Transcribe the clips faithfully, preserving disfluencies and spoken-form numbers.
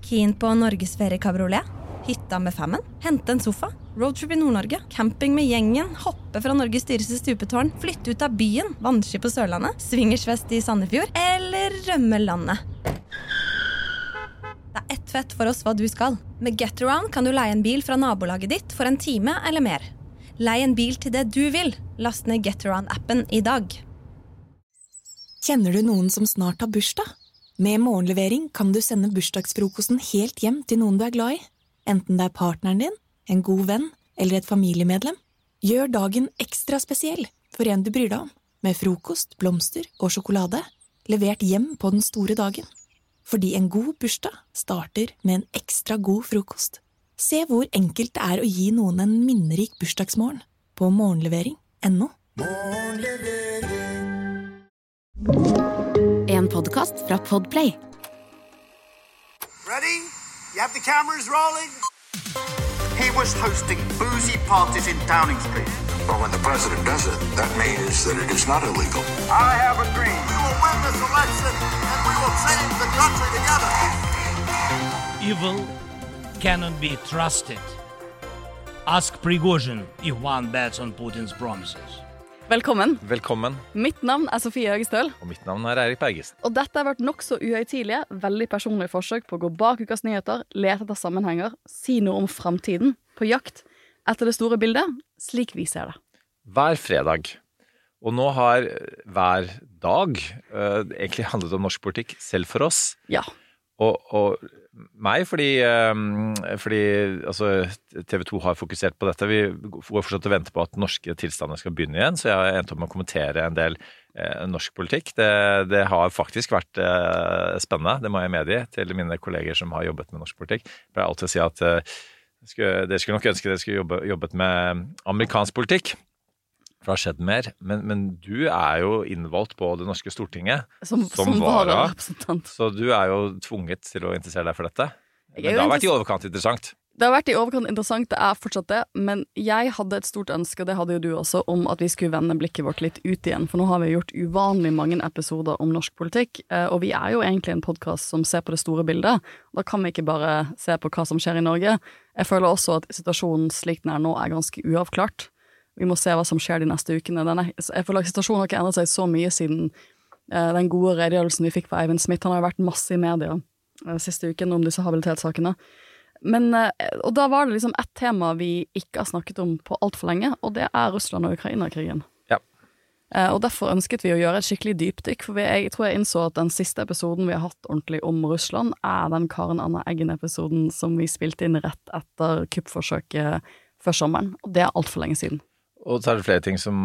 Keen på Norgesferie kabriolet? Hytta med femmen? Hente en sofa? Roadtrip i Nord-Norge? Camping med gjengen? Hoppe fra Norges dyreste stupetårn? Flytte ut av byen? Vannski på Sørlandet? Swingersfest i Sandefjord? Eller rømme landet? Det er ett fett for oss hva du skal. Med GetAround kan du leie en bil fra nabolaget ditt for en time eller mer. Lei en bil til det du vil. Last ned GetAround-appen i dag. Kjenner du noen som snart har bursdag? Med morgenlevering kan du sende bursdagsfrokosten helt hjem til noen du er glad i. Enten det er partneren din, en god venn eller et familiemedlem. Gjør dagen ekstra spesiell for en du bryr deg om. Med frokost, blomster og sjokolade. Levert hjem på den store dagen. Fordi en god bursdag starter med en ekstra god frokost. Se hvor enkelt det er å gi noen en minnerik bursdagsmorgen på morgenlevering punktum no. En podcast fra Podplay. Ready? You have the cameras rolling? He was hosting boozy parties in Downing Street. But when the president does it, that means that it is not illegal. I have a dream. We will win this election and we will save the country together. Evil cannot be trusted. Ask Prigozhin if one bets on Putin's promises. Velkommen. Velkommen. Mitt navn er Sofie Høgestøl. Og mitt navn er Eirik Bergesen. Og dette har vært nok så uhøytidelige, veldig personlige forsøk på å gå bak ukas nyheter, lete etter sammenhenger, si noe om fremtiden, på jakt etter det store bildet, slik vi ser det. Hver fredag. Og nå har hver dag uh, egentlig handlet om norsk politikk, selv for oss. Ja. Og, og meg, fordi, um, fordi altså, T V to har fokusert på dette. Vi får fortsatt å vente på at norske tilstander skal begynne igjen, så jeg har endt opp med å kommentere en del eh, norsk politikk. Det, det har faktisk vært eh, spennende, det må jeg medgi, til mine kolleger som har jobbet med norsk politikk. Jeg pleier alltid å si at eh, skulle, dere skulle nok ønske dere skulle jobbe, jobbet med amerikansk politikk. For det har skjedd mer, men, men du er jo innvalgt på det norske Stortinget som, som, som vararepresentant. Så du er jo tvunget til å interessere deg for dette. Men det har vært i overkant interessant. Det har vært i overkant interessant, det er fortsatt det, men jeg hadde et stort ønske, og det hadde jo du også, om at vi skulle vende blikket vårt litt ut igjen, for nå har vi gjort uvanlig mange episoder om norsk politikk, og vi er jo egentlig en podcast som ser på det store bildet. Da kan vi ikke bare se på hva som skjer i Norge. Jeg føler også at situasjonen slik den er nå er ganske uavklart. Vi må se hva som skjer de neste ukene. Denne, jeg føler at situasjonen har ikke endret seg så mye siden uh, den gode redegjørelsen vi fikk på Eivind Smith. Han har vært masse i media uh, siste uken om disse habilitetssakene. Men, uh, og da var det liksom et tema vi ikke har snakket om på alt for lenge, og det er Russland og Ukraina-krigen. Ja. Uh, og derfor ønsket vi å gjøre et skikkelig dypdykk, for vi, jeg tror jeg innså at den siste episoden vi har hatt ordentlig om Russland er den Karen Anna Eggen-episoden som vi spilte inn rett etter kuppforsøket før sommeren, og det er alt for lenge siden. Og så er det flere ting som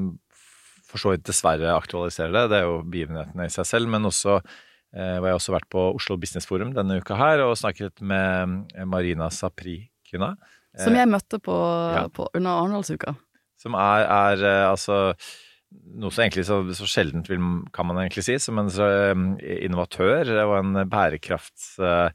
for så vidt dessverre aktualiserer det. Det er jo begivenhetene i seg selv, men også eh, har jeg også vært på Oslo Business Forum denne uka her, og snakket med Marina Saprikina. Eh, som jeg møtte på, ja. på under Arendalsuka. Som er, er altså noe så egentlig så, så sjeldent vil, kan man egentlig si, som en så, innovatør og en bærekrafts eh,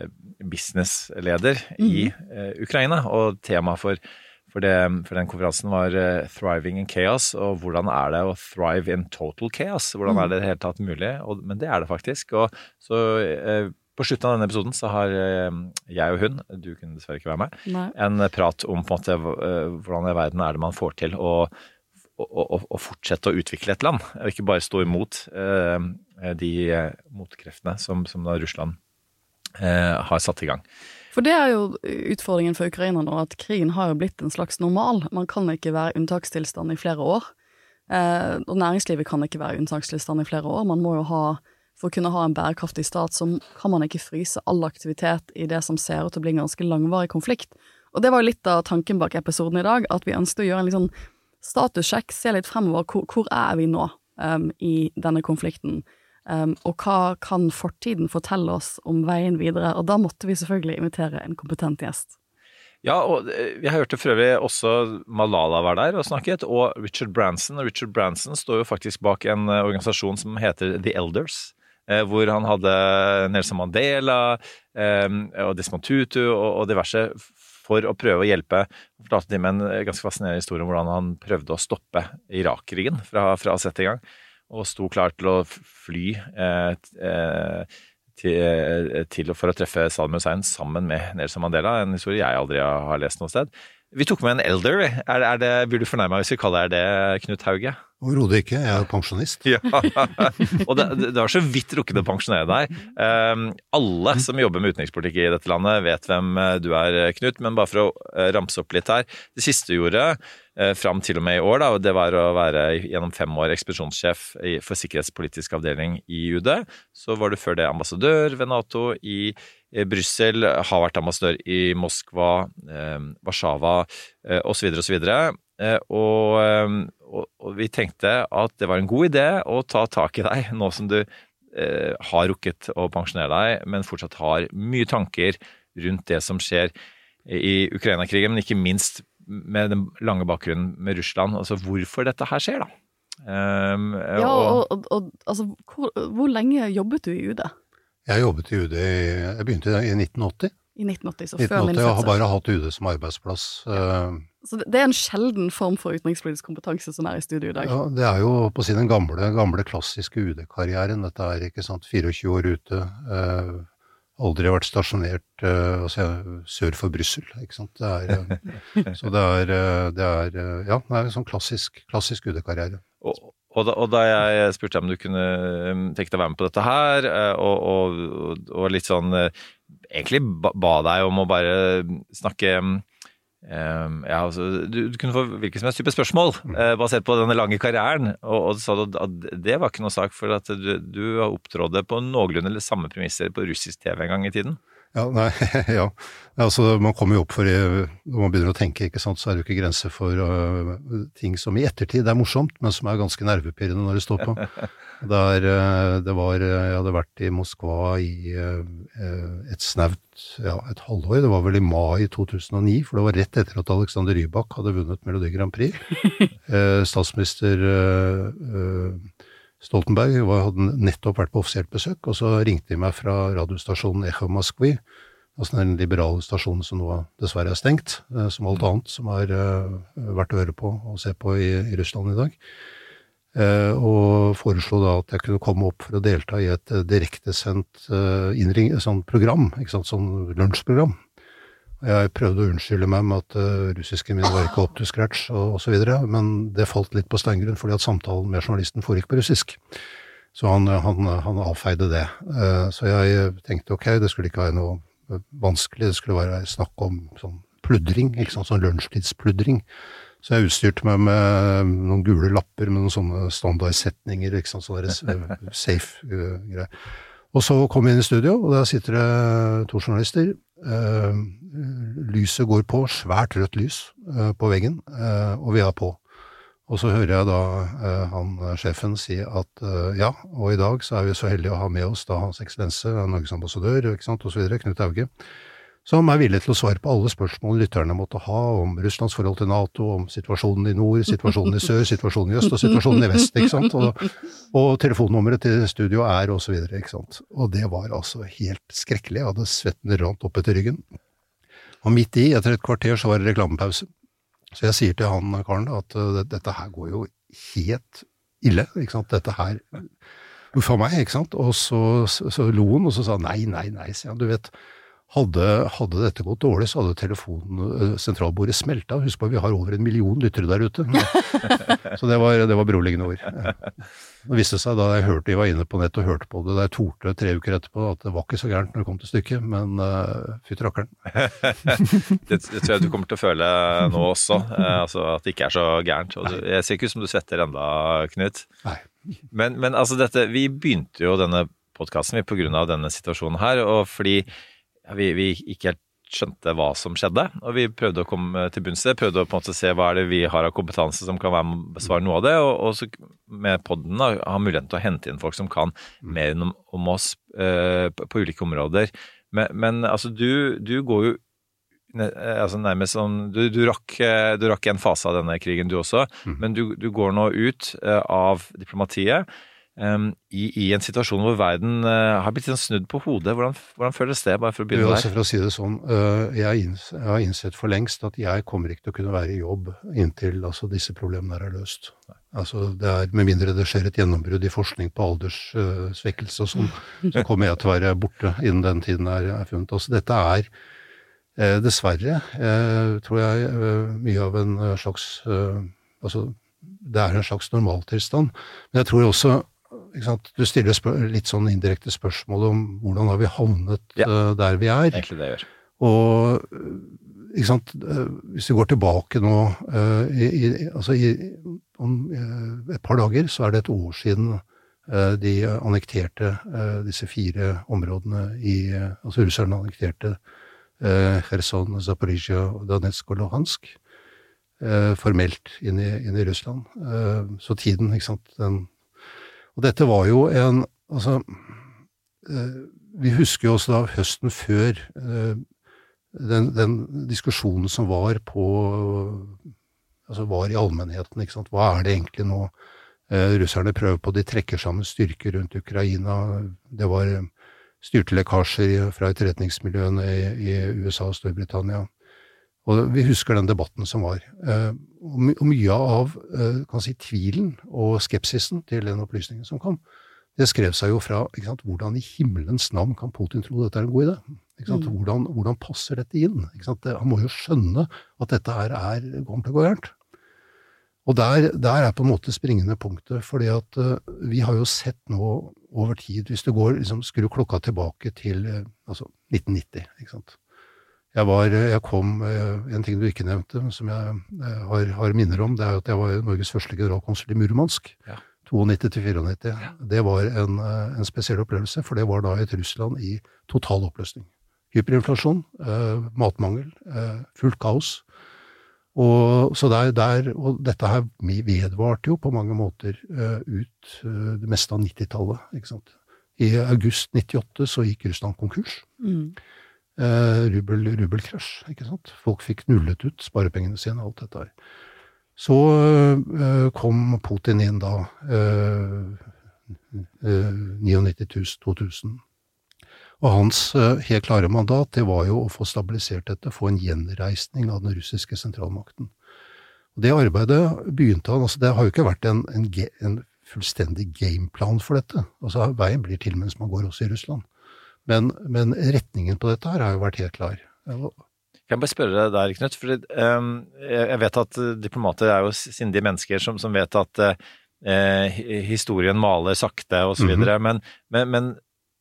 businessleder mm. i eh, Ukraina, og tema for For, det, for den konferansen var uh, Thriving in Chaos, og hvordan er det å thrive in total chaos? Hvordan er det det hele tatt mulig? Og, men det er det faktisk. Og så uh, på slutten av denne episoden så har uh, jeg og hun, du kunne dessverre ikke være med, Nei. en prat om på en måte uh, hvordan i verden er det man får til å, å, å, å fortsette å utvikle et land, og ikke bare stå imot uh, de uh, motkreftene som, som da Russland uh, har satt i gang. For det er jo utfordringen for Ukraina nå, at krigen har jo blitt en slags normal. Man kan ikke være unntakstilstand i flere år, eh, og næringslivet kan ikke være unntakstilstand i flere år. Man må jo ha, for å kunne ha en bærekraftig stat, så kan man ikke fryse all aktivitet i det som ser ut til å bli en ganske langvarig konflikt. Og det var jo litt av tanken bak episoden i dag, at vi ønsket å gjøre en litt sånn statussjekk, se litt fremover, hvor, hvor er vi nå um, i denne konflikten? Um, og hva kan fortiden fortelle oss om veien videre, og da måtte vi selvfølgelig invitere en kompetent gjest. Ja, og vi har hørt det for øvrig også Malala var der og snakket, og Richard Branson, og Richard Branson står jo faktisk bak en organisasjon som heter The Elders, eh, hvor han hadde Nelson Mandela eh, og Desmond Tutu og, og diverse for å prøve å hjelpe. Jeg fortalte dem en ganske fascinerende historie om hvordan han prøvde å stoppe Irak-krigen fra, fra å sette i gang, og sto klar til å fly eh, eh, til, til for å treffe Saddam Hussein sammen med Nelson Mandela, en historie jeg aldri har lest noe sted. Vi tok med en elder. Er, er det, blir du fornærmet hvis vi kaller det Knut Hauge? Overhodet ikke, jeg er jo pensjonist. Ja, og det, det var så vidt rukket å pensjonere deg. Um, alle som jobber med utenrikspolitikk i dette landet vet hvem du er, Knut, men bare for å ramse opp litt her. Det siste du gjorde, uh, fram til og med i år, da, det var å være gjennom fem år ekspedisjonssjef for sikkerhetspolitisk avdeling i U D. Så var du før det ambassadør ved NATO i Brussel, har vært ambassadør i Moskva, eh, Warszawa eh, og så videre og så videre. Eh, og, og, og vi tenkte at det var en god idé å ta tak i deg nå som du eh, har rukket å pensjonere deg, men fortsatt har mye tanker rundt det som skjer i Ukraina-krigen, men ikke minst med den lange bakgrunnen med Russland. Altså hvorfor dette her skjer da. Um, ja, og, og, og altså, hvor, hvor lenge jobbet du i U D? Jeg jobbet i U D, jeg begynte i nitten åtti. I nitten åtti, så nitten åtti, før min fødsel. Jeg har bare hatt U D som arbeidsplass. Så det er en sjelden form for utenrikspolitisk kompetanse som er i studio i dag. Ja, det er jo på sin gamle, gamle klassiske U D-karrieren. Dette er, ikke sant, fireogtjue år ute. Eh, aldri vært stasjonert eh, altså, sør for Brussel, ikke sant. Det er, eh, så det er, det er, ja, det er en sånn klassisk, klassisk U D-karriere. Og Og da, og da jeg spurte om du kunne tenke deg å være med på dette her, og, og, og litt sånn, egentlig ba deg om å bare snakke, um, ja, altså, du, du kunne få hvilket som helst type spørsmål, uh, basert på denne lange karrieren, og, og du sa at det var ikke noe sak for at du, du opptrådde på noenlunde samme premisser på russisk T V en gang i tiden. Ja, nei, ja. Altså, man kommer jo opp for, når man begynner å tenke, ikke sant, så er det jo ikke grenser for uh, ting som i ettertid er morsomt, men som er ganske nervepirrende når det står på. Der, uh, det var, jeg hadde vært i Moskva i uh, et snaut, ja, et halvår, det var vel i mai to tusen og ni, for det var rett etter at Alexander Rybak hadde vunnet Melodi Grand Prix. Uh, statsminister uh, uh, Stoltenberg var, hadde nettopp vært på offisielt besøk, og så ringte de meg fra radiostasjonen Echo Moskvi, altså den liberale stasjonen som nå dessverre er stengt, som alt annet som er verdt å høre på og se på i, i Russland i dag, og foreslo da at jeg kunne komme opp for å delta i et direktesendt innring, sånn program, ikke sant, sånn lunsjprogram. Jeg prøvde å unnskylde meg med at uh, russiske min var ikke opp til scratch og, og så videre, men det falt litt på steingrunn fordi at samtalen med journalisten foregikk på russisk. Så han, han, han avfeide det. Uh, så jeg tenkte ok, det skulle ikke være noe vanskelig, det skulle være snakk om sånn pludring, ikke sant, sånn lunsjtidspludring. Så jeg utstyrte meg med noen gule lapper med noen sånne standardsetninger, ikke sant, sånne safe uh, greier. Og så kom vi inn i studio, og der sitter det to journalister. Uh, lyset går på, svært rødt lys uh, på veggen, uh, og vi er på. Og så hører jeg da uh, han, sjefen, si at uh, ja, og i dag så er vi så heldige å ha med oss da hans eksellense, Norges ambassadør, ikke sant, og så videre, Knut Hauge, som er villig til å svare på alle spørsmål lytterne måtte ha om Russlands forhold til NATO, om situasjonen i nord, situasjonen i sør, situasjonen i øst og situasjonen i vest, ikke sant? Og, og telefonnummeret til studio er og så videre, ikke sant? Og det var altså helt skrekkelig. Jeg hadde svetten rant opp etter ryggen. Og midt i, etter et kvarter, så var det reklamepause. Så jeg sier til han, Karen, at uh, dette her går jo helt ille, ikke sant? Dette her, uffa meg, ikke sant? Og så, så, så lo han, og så sa han, nei, nei, nei, sier han, du vet, Hadde, hadde dette gått dårlig, så hadde telefonsentralbordet smelta. Husk på, vi har over en million lyttere der ute. Så det var, det var beroligende ord. Det viste seg da jeg hørte, jeg var inne på nett og hørte på det, da jeg torte tre uker etterpå, at det var ikke så gærent når det kom til stykket, men uh, fytt rakkeren. det, det tror jeg du kommer til å føle nå også, uh, altså at det ikke er så gærent. Og du, jeg ser ikke ut som du svetter enda, Knut. Nei. Men, men altså dette, vi begynte jo denne podcasten på grunn av denne situasjonen her, og fordi Ja, vi, vi ikke helt skjønte hva som skjedde, og vi prøvde å komme til bunns i det, prøvde å på en måte se hva er det vi har av kompetanse som kan være med å besvare noe av det, og, og så med podden da, ha muligheten til å hente inn folk som kan mer om, om oss uh, på, på ulike områder. Men, men altså, du, du går jo altså, nærmest sånn, du, du, rakk, du rakk en fase av denne krigen du også, mm. men du, du går nå ut uh, av diplomatiet, um, i, i en situasjon hvor verden uh, har blitt sånn snudd på hodet. Hvordan, hvordan føles det, bare for å begynne der? der? For å si det sånn, uh, jeg, inns, jeg har innsett for lengst at jeg kommer ikke til å kunne være i jobb inntil altså, disse problemene er løst. Altså, det er, med mindre det skjer et gjennombrudd i forskning på alderssvekkelse uh, og sånn, så kommer jeg til å være borte innen den tiden er, er funnet. Altså, dette er uh, dessverre, uh, tror jeg, uh, mye av en uh, slags uh, altså, det er en slags normaltilstand. Men jeg tror også, ikke sant, du stiller spør- litt sånn indirekte spørsmål om hvordan har vi havnet ja. uh, der vi er. Egentlig det gjør. Og, ikke sant, uh, hvis vi går tilbake nå, uh, i, i, altså i, om uh, et par dager, så er det et år siden uh, de annekterte uh, disse fire områdene i, uh, altså russerne annekterte uh, Kherson, Zaporizhia, Donetsk og Luhansk. Uh, formelt inn i, inn i Russland. Uh, så tiden, ikke sant, den... Og dette var jo en, altså, uh, vi husker jo også da høsten før uh, den, den diskusjonen som var på, altså var i allmennheten, ikke sant, hva er det egentlig nå uh, russerne prøver på, de trekker sammen styrker rundt Ukraina, det var styrtelekkasjer fra etterretningsmiljøene i, i U S A og Storbritannia. Og vi husker den debatten som var. Og mye av kan si, tvilen og skepsisen til den opplysningen som kom, det skrev seg jo fra ikke sant, hvordan i himmelens navn kan Putin tro dette er en god idé? Ikke sant? Mm. Hvordan, hvordan passer dette inn? Ikke sant? Han må jo skjønne at dette her er kommer til å gå gærent. Og der, der er på en måte springende punktet, fordi at uh, vi har jo sett nå over tid, hvis du går, liksom, skrur klokka tilbake til uh, altså nitten nitti, ikke sant? Jeg var, jeg kom, en ting du ikke nevnte, som jeg har, har minner om, det er at jeg var Norges første generalkonsul i Murmansk, ja. nittito til nittifire. Ja. Det var en, en spesiell opplevelse, for det var da et Russland i total oppløsning. Hyperinflasjon, eh, matmangel, eh, fullt kaos. Og, så der, der, og dette her vedvarte jo på mange måter eh, ut eh, det meste av nittitallet, ikke sant? I august nittiåtte så gikk Russland konkurs. Mm. Uh, rubel, rubelkrasj, ikke sant? Folk fikk nullet ut sparepengene sine og alt dette her. Så uh, kom Putin inn da uh, uh, nittiåtte tusen, to tusen. Og hans uh, helt klare mandat, det var jo å få stabilisert dette, få en gjenreisning av den russiske sentralmakten. Og det arbeidet begynte han, altså det har jo ikke vært en, en, en fullstendig gameplan for dette. Altså veien blir til mens man går også i Russland. Men, men retningen på dette her har jo vært helt klar. Kan jeg bare spørre deg der, Knut? For um, jeg vet at diplomater er jo sindige mennesker som, som vet at uh, historien maler sakte og så videre, mm-hmm. men, men,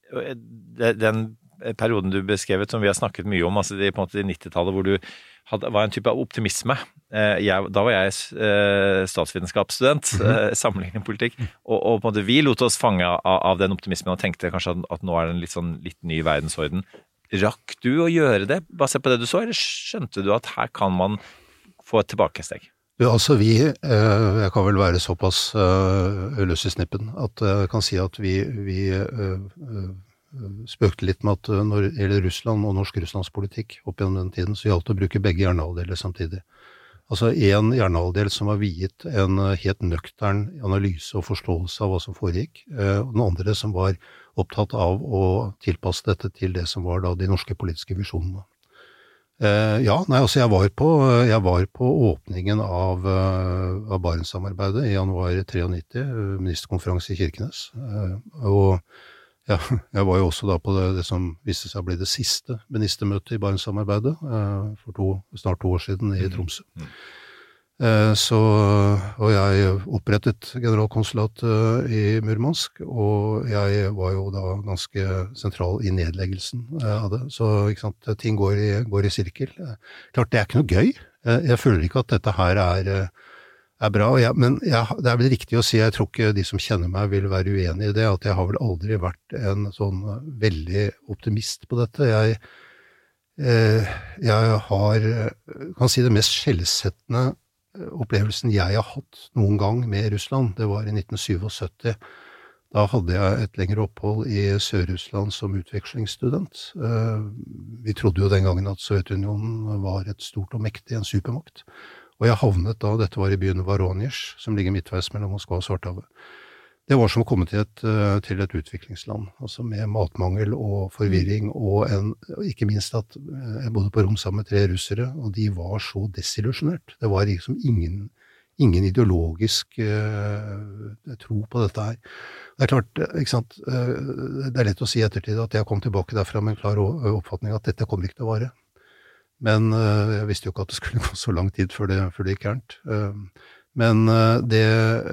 men den perioden du beskrevet som vi har snakket mye om, altså de, på en måte de nittitallet hvor du hadde, var en type av optimisme. Uh, jeg, da var jeg uh, statsvitenskapsstudent, mm-hmm. uh, sammenlignet politikk, og, og på en måte vi lot oss fange av, av den optimismen og tenkte kanskje at, at nå er det en litt, sånn, litt ny verdensorden. Rakk du å gjøre det, basert på det du så, eller skjønte du at her kan man få et tilbakesteg? Ja, altså vi, eh, jeg kan vel være såpass eh, løs i snippen, at jeg kan si at vi, vi eh, spøkte litt med at når det gjelder Russland og norsk-russlands politikk opp gjennom den tiden, så gjaldt det å bruke begge hjernehalvdeler samtidig. Altså en hjernehalvdel som var viet en helt nøktern analyse og forståelse av hva som foregikk, og den andre som var opptatt av å tilpasse dette til det som var da de norske politiske visjonene. Ja, nei, altså jeg var på, jeg var på åpningen av, av Barentssamarbeidet i januar nittitre, ministerkonferanse i Kirkenes, og ja, jeg var jo også da på det, det som viste seg å bli det siste ministermøtet i Barentssamarbeidet eh, for to, snart to år siden i Tromsø. Mm. Eh, så, og jeg opprettet generalkonsulat eh, i Murmansk, og jeg var jo da ganske sentral i nedleggelsen eh, av det. Så ikke sant, ting går i, går i sirkel. Eh, klart, det er ikke noe gøy. Eh, jeg føler ikke at dette her er eh, er bra, jeg, men jeg, det er vel riktig å si, jeg tror ikke de som kjenner meg vil være uenig i det, at jeg har vel aldri vært en sånn veldig optimist på dette. Jeg, eh, jeg har, kan si det mest skjellsettende opplevelsen jeg har hatt noen gang med Russland, det var i nitten syttisju. Da hadde jeg et lengre opphold i Sør-Russland som utvekslingsstudent. Eh, vi trodde jo den gangen at Sovjetunionen var et stort og mektig, en supermakt. Og jeg havnet da, dette var i byen Voronezh, som ligger midtveis mellom Moskva og Svartehavet. Det var som å komme til et, til et utviklingsland, altså med matmangel og forvirring, og en, ikke minst at jeg bodde på rom sammen med tre russere, og de var så desillusjonert. Det var liksom ingen, ingen ideologisk uh, tro på dette her. Det er klart, ikke sant, uh, det er lett å si i ettertid at jeg kom tilbake derfra med en klar oppfatning at dette kommer ikke til å vare. Men uh, jeg visste jo ikke at det skulle gå så lang tid før det, før det gikk gærent. Uh, Men det,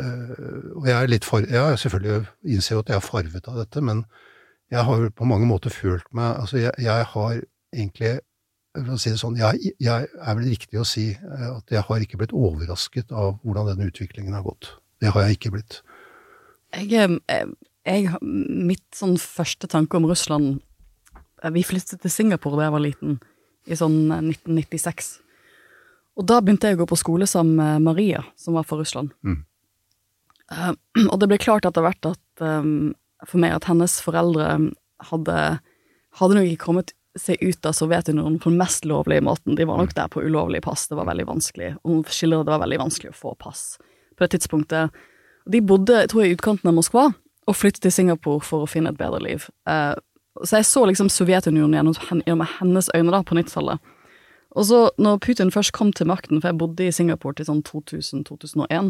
og jeg er litt far, jeg har selvfølgelig innser jo at jeg er farvet av dette, men jeg har på mange måter følt meg, altså jeg, jeg har egentlig, for å si det sånn, jeg, jeg er vel riktig å si at jeg har ikke blitt overrasket av hvordan denne utviklingen har gått. Det har jeg ikke blitt. Jeg, jeg mitt sånn første tanke om Russland, vi flyttet til Singapore da jeg var liten, i sånn nitten nittiseks. Og da begynte jeg å gå på skole sammen med Maria, som var fra Russland. Mm. Uh, og det ble klart etter hvert at, um, for meg at hennes foreldre hadde, hadde nok ikke kommet seg ut av Sovjetunionen på den mest lovlige måten. De var nok der på ulovlig pass, det var veldig vanskelig. Og hun skildret det var veldig vanskelig å få pass på det tidspunktet. De bodde, jeg tror jeg, i utkanten av Moskva, og flyttet til Singapore for å finne et bedre liv. Uh, så jeg så liksom Sovjetunionen gjennom, gjennom hennes øyne da, på nittitallet. Og så når Putin først kom til makten, for jeg bodde i Singapore til sånn to tusen til to tusen og én,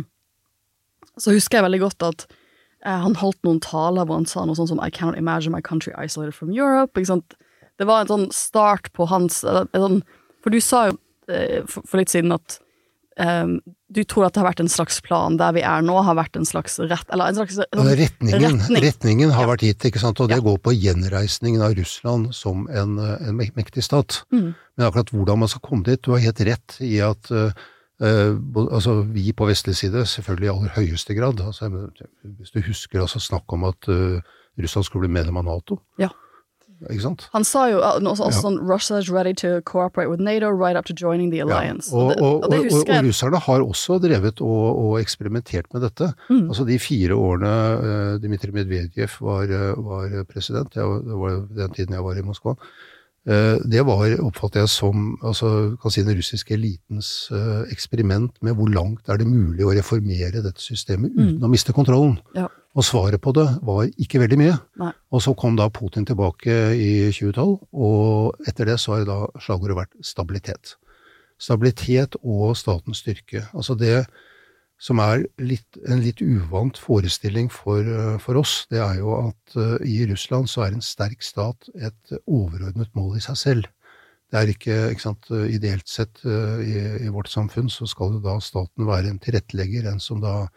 så husker jeg veldig godt at eh, han holdt noen taler hvor han sa noe sånn som I cannot imagine my country isolated from Europe, ikke sant? Det var en sånn start på hans, en sånn, for du sa jo eh, for, for litt siden at eh, du tror at det har vært en slags plan der vi er nå, har vært en slags rett, eller en slags sånn, retningen, retning. retningen har ja. vært gitt, ikke sant? Og det ja. går på gjenreisningen av Russland som en, en mektig stat. Mm. Men akkurat hvordan man skal komme dit, du har helt rett i at uh, uh, altså, vi på vestlig side, selvfølgelig i aller høyeste grad, altså, hvis du husker altså, snakk om at uh, Russland skulle bli medlem av NATO. Ja. Ikke sant? Han sa jo også ja. sånn, Russia is ready to cooperate with NATO right up to joining the alliance. Ja. Og, og, og, og, det husker og, og russerne har også drevet og, og eksperimentert med dette. Mm. Altså de fire årene uh, Dmitrij Medvedev var, var president, jeg, det var den tiden jeg var i Moskva, uh, det var, oppfatter jeg som, altså, kan si den russiske elitens uh, eksperiment med hvor langt er det mulig å reformere dette systemet uten mm. å miste kontrollen. Ja. Og svaret på det var ikke veldig mye. Nei. Og så kom da Putin tilbake i tjue tolv, og etter det så har da slagordet vært stabilitet. Stabilitet og statens styrke. Altså det som er litt, en litt uvant forestilling for, for oss, det er jo at uh, i Russland så er en sterk stat et overordnet mål i seg selv. Det er ikke, ikke sant, ideelt sett uh, i, i vårt samfunn så skal jo da staten være en tilrettelegger, en som da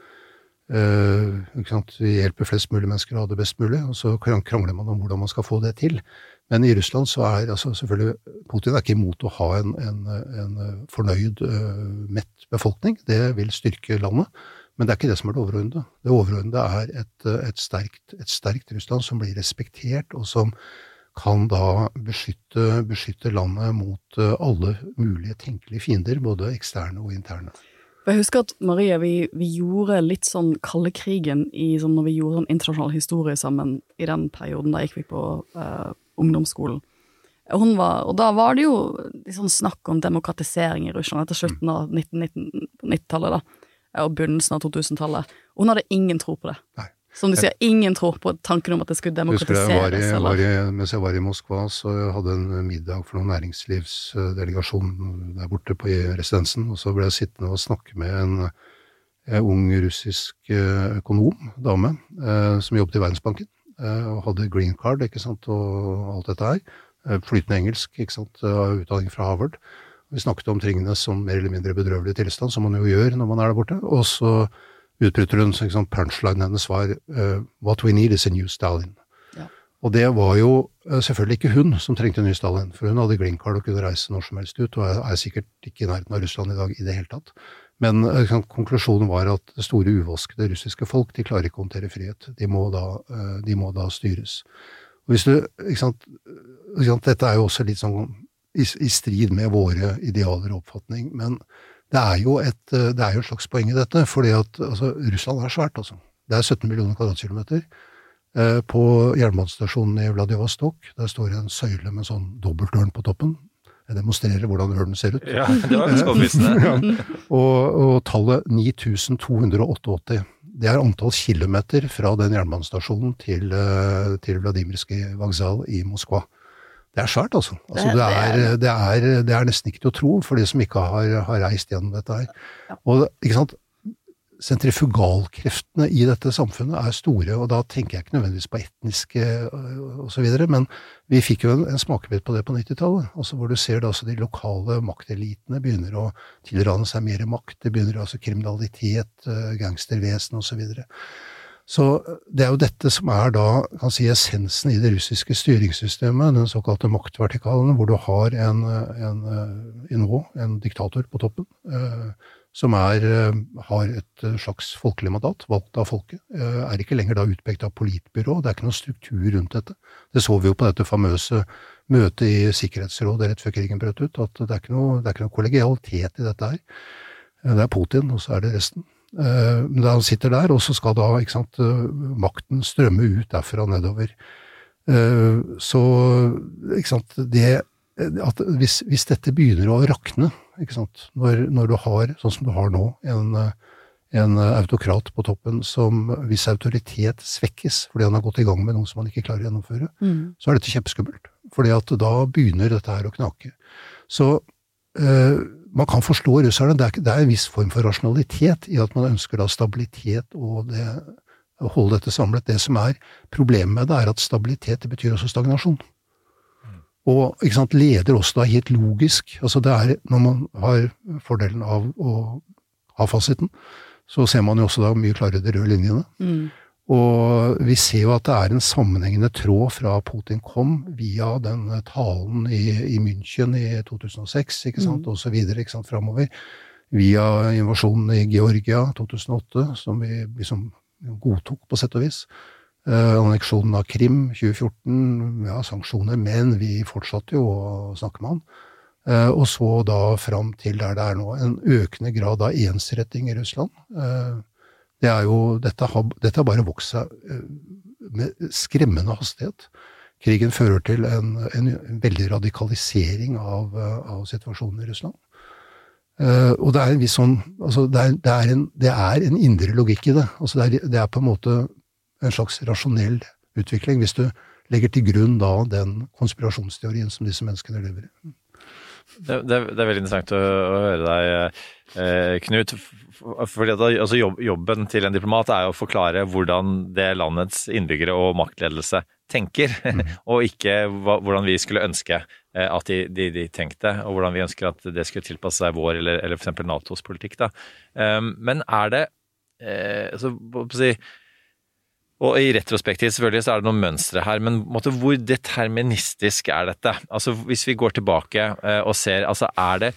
Uh, ikke sant? Vi hjelper flest mulig mennesker å ha det best mulig, og så krangler man om hvordan man skal få det til. Men i Russland så er altså selvfølgelig, Putin er ikke imot å ha en, en, en fornøyd, uh, mett befolkning. Det vil styrke landet, men det er ikke det som er det overordnede. Det overordnede er et, et, sterkt, et sterkt Russland som blir respektert, og som kan da beskytte, beskytte landet mot uh, alle mulige tenkelige fiender, både eksterne og interne. Jeg husker at Maria, vi, vi gjorde litt sånn kalde krigen i, sånn, når vi gjorde en internasjonal historie sammen i den perioden da gikk vi på uh, ungdomsskolen. Hun var, og da var det jo liksom snakk om demokratisering i Russland etter slutten av nittentallet da, og begynnelsen av to tusen-tallet. Hun hadde ingen tro på det. Nei. Som du sier, ingen tror på tanken om at det skulle demokratiseres. Jeg husker jeg var i, var i, mens jeg var i Moskva, så jeg hadde en middag for noen næringslivsdelegasjon der borte på residensen, og så ble jeg sittende og snakke med en, en ung russisk økonom, dame, eh, som jobbet i Verdensbanken, eh, og hadde green card, ikke sant, og alt dette her. Flytende engelsk, ikke sant, utdanning fra Harvard. Vi snakket om tingene som mer eller mindre bedrøvelig tilstand, som man jo gjør når man er der borte, og så utbryter hun, så sånn, punchline hennes var uh, What we need is a new Stalin. Ja. Og det var jo uh, selvfølgelig ikke hun som trengte en ny Stalin, for hun hadde green card og kunne reise når som helst ut, og er, er sikkert ikke i nærheten av Russland i dag i det hele tatt. Men uh, sånn, konklusjonen var at det store uvaskede russiske folk, de klarer ikke å håndtere frihet. De må da, uh, de må da styres. Og hvis du, ikke sant, ikke sant, dette er jo også litt sånn i, i strid med våre idealer og oppfatning, men Det er jo et, det er jo et slags poeng i dette, fordi at altså, Russland er svært, altså. Det er sytten millioner kvadratkilometer. Eh, på jernbanestasjonen i Vladivostok, der står en søyle med sånn dobbeltørn på toppen. Jeg demonstrerer hvordan ørnen ser ut. Ja, det var ganske overbevisende. Ja. Og, og tallet ni tusen to hundre åttiåtte. det er antall kilometer fra den jernbanestasjonen til, til Vladimirskij Vokzal i Moskva. Det er svært, altså. altså det, det, er, det, er, det er nesten ikke til å tro for de som ikke har, har reist gjennom dette her. Og, ikke sant, sentrifugalkreftene i dette samfunnet er store, og da tenker jeg ikke nødvendigvis på etniske og så videre, men vi fikk jo en, en smakebit på det på nittitallet, altså hvor du ser da altså de lokale maktelitene begynner å tilrane seg mer makt, det begynner altså kriminalitet, gangstervesen og så videre. Så det er jo dette som er da, kan si, essensen i det russiske styringssystemet, den såkalte maktvertikalen, hvor du har en, en, en nå, en diktator på toppen, som er, har et slags folkelig mandat, valgt av folket, er ikke lenger da utpekt av politbyrå, det er ikke noen struktur rundt dette. Det så vi jo på dette famøse møtet i Sikkerhetsrådet rett før krigen brøt ut, at det er ikke noe, det er ikke noe kollegialitet i dette her. Det er Putin, og så er det resten. Men da han sitter der, og så skal da, ikke sant, makten strømme ut derfra nedover. Så, ikke sant, det at hvis, hvis dette begynner å rakne, ikke sant, når, når du har, sånn som du har nå, en, en autokrat på toppen som hvis autoritet svekkes, fordi han har gått i gang med noe som han ikke klarer å gjennomføre, mm. så er dette kjempeskummelt, fordi at da begynner dette her å knake. Så eh, man kan forstå russerne, det er, det er en viss form for rasjonalitet i at man ønsker da stabilitet og det, å holde dette samlet. Det som er problemet med det er at stabilitet, det betyr også stagnasjon. Og ikke sant, leder også da helt logisk, altså det er når man har fordelen av å ha fasiten, så ser man jo også da mye klarere de røde linjene. Mm. Og vi ser jo at det er en sammenhengende tråd fra Putin kom via den talen i, i München i to tusen og seks, ikke sant, mm. og så videre, ikke sant, fremover, via invasjonen i Georgia to tusen og åtte, som vi liksom godtok på sett og vis. Uh, anneksjonen av Krim tjue fjorten, ja, sanksjoner, men vi fortsatte jo å snakke med han. Uh, og så da fram til der det er nå en økende grad av ensretting i Russland. Uh, det er jo, dette har, dette har bare vokst seg uh, med skremmende hastighet. Krigen fører til en, en veldig radikalisering av, uh, av situasjonen i Russland. Uh, og det er en viss sånn, altså det er, det er, en, det er en indre logikk i det. Altså det er, det er på en måte en slags rasjonell utvikling, hvis du legger til grunn da den konspirasjonsteorien som disse menneskene lever i. Det, det, det er veldig interessant å, å høre deg, eh, Knut. Fordi at, altså, jobb, jobben til en diplomat er å forklare hvordan det landets innbyggere og maktledelse tenker, mm. og ikke hva, hvordan vi skulle ønske eh, at de, de, de tenkte, og hvordan vi ønsker at det skulle tilpasse seg vår, eller, eller for eksempel NATOs politikk. Da. Um, men er det, eh, altså, på å si, og i retrospektiv selvfølgelig så er det noen mønstre her, men måte, hvor deterministisk er dette? Altså hvis vi går tilbake eh, og ser, altså er det,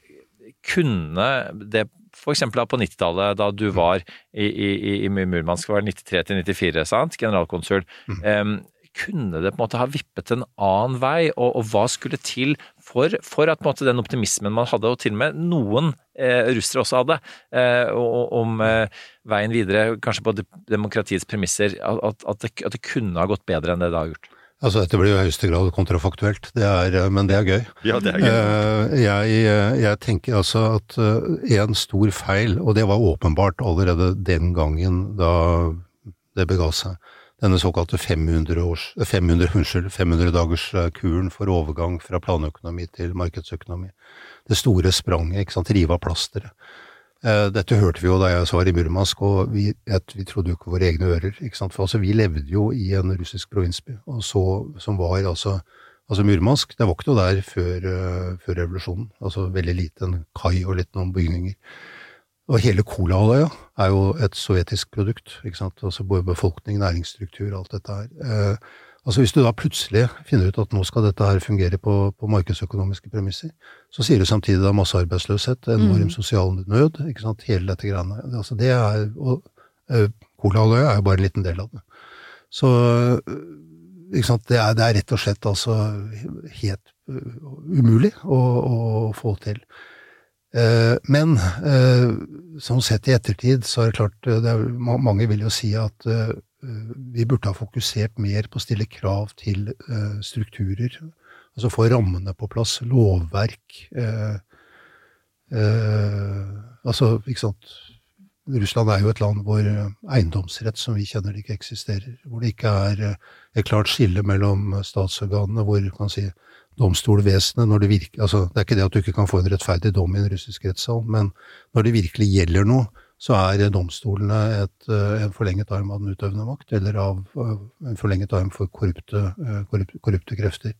kunne det for eksempel på nittitallet da du var i, i, i Murmansk, var nittitre til nittifire, sant? Generalkonsul, mm. um, kunne det på en måte ha vippet en annen vei, og, og hva skulle til for, for at på en måte, den optimismen man hadde, og til og med noen eh, russere også hadde, eh, om eh, veien videre, kanskje på demokratiets premisser, at, at, det, at det kunne ha gått bedre enn det det har gjort? Altså, dette blir jo i høyeste grad kontrafaktuelt, det er, men det er gøy. Ja, det er gøy. Uh, jeg, jeg tenker altså at uh, en stor feil, og det var åpenbart allerede den gangen da det bega seg, denne såkalte fem hundre års, fem hundre, unnskyld, fem hundre dagers kuren for overgang fra planøkonomi til markedsøkonomi. Det store spranget, ikke sant, rive av plasteret. Dette hørte vi jo da jeg var i Murmansk, og vi, et, vi trodde jo ikke våre egne ører, ikke sant, for altså vi levde jo i en russisk provinsby, og så, som var altså, altså Murmansk, det var ikke noe der før, uh, før revolusjonen, altså veldig lite, en kai og litt noen bygninger. Og hele Kolahalvøya er jo et sovjetisk produkt, ikke sant, altså både befolkning, næringsstruktur, alt dette her. Eh, altså hvis du da plutselig finner ut at nå skal dette her fungere på, på markedsøkonomiske premisser, så sier du samtidig da massearbeidsløshet, enorm mm. sosial nød, ikke sant, hele dette greiene. Altså det er, og eh, Kolahalvøya er jo bare en liten del av det. Så, ikke sant, det er, det er rett og slett altså helt uh, umulig å, å få til. Men som sett i ettertid så er det klart, det er, mange vil jo si at vi burde ha fokusert mer på å stille krav til strukturer, altså få rammene på plass, lovverk, altså, ikke sant, Russland er jo et land hvor eiendomsrett som vi kjenner det ikke eksisterer, hvor det ikke er et klart skille mellom statsorganene, hvor kan si domstolvesenet, når det virker, altså det er ikke det at du ikke kan få en rettferdig dom i en russisk rettssal, men når det virkelig gjelder noe, så er domstolene et, en forlenget arm av den utøvende makt, eller av en forlenget arm for korrupte, korrupte, korrupte krefter.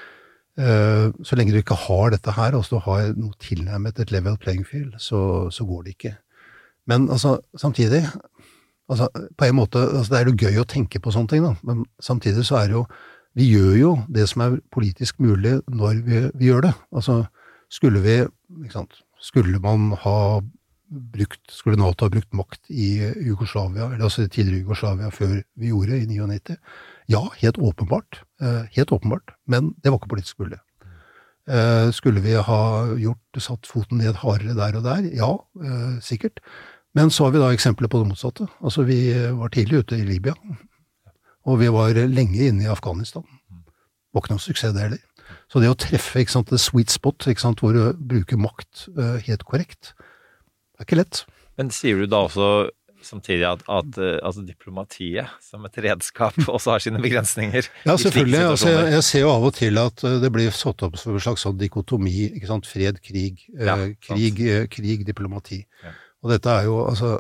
Så lenge du ikke har dette her, altså du har noe tilnærmet et level playing field, så, så går det ikke. Men altså, samtidig, altså, på en måte, altså, det er jo gøy å tenke på sånne ting, da, men samtidig så er det jo, vi gjør jo det som er politisk mulig når vi, vi gjør det. Altså, skulle vi, ikke sant, skulle man ha brukt, skulle NATO ha brukt makt i Jugoslavia, eller altså tidligere Jugoslavia før vi gjorde i nittinutti? Ja, helt åpenbart. Helt åpenbart. Men det var ikke politisk mulig. Skulle vi ha gjort, satt foten ned hardere der og der? Ja, sikkert. Men så har vi da eksempler på det motsatte. Altså vi var tidlig ute i Libya, og vi var lenge inne i Afghanistan. Det var ikke noen suksess der heller. Så det å treffe, ikke sant, det sweet spot, ikke sant, hvor du bruker makt helt korrekt, det er ikke lett. Men sier du da også samtidig at, at altså diplomatiet som et redskap også har sine begrensninger? Ja, selvfølgelig. Altså, jeg, jeg ser jo av og til at det blir satt opp som en slags sånn dikotomi, ikke sant? Fred, krig, ja, eh, krig, eh, krig, diplomati. Ja. Og dette er jo, altså,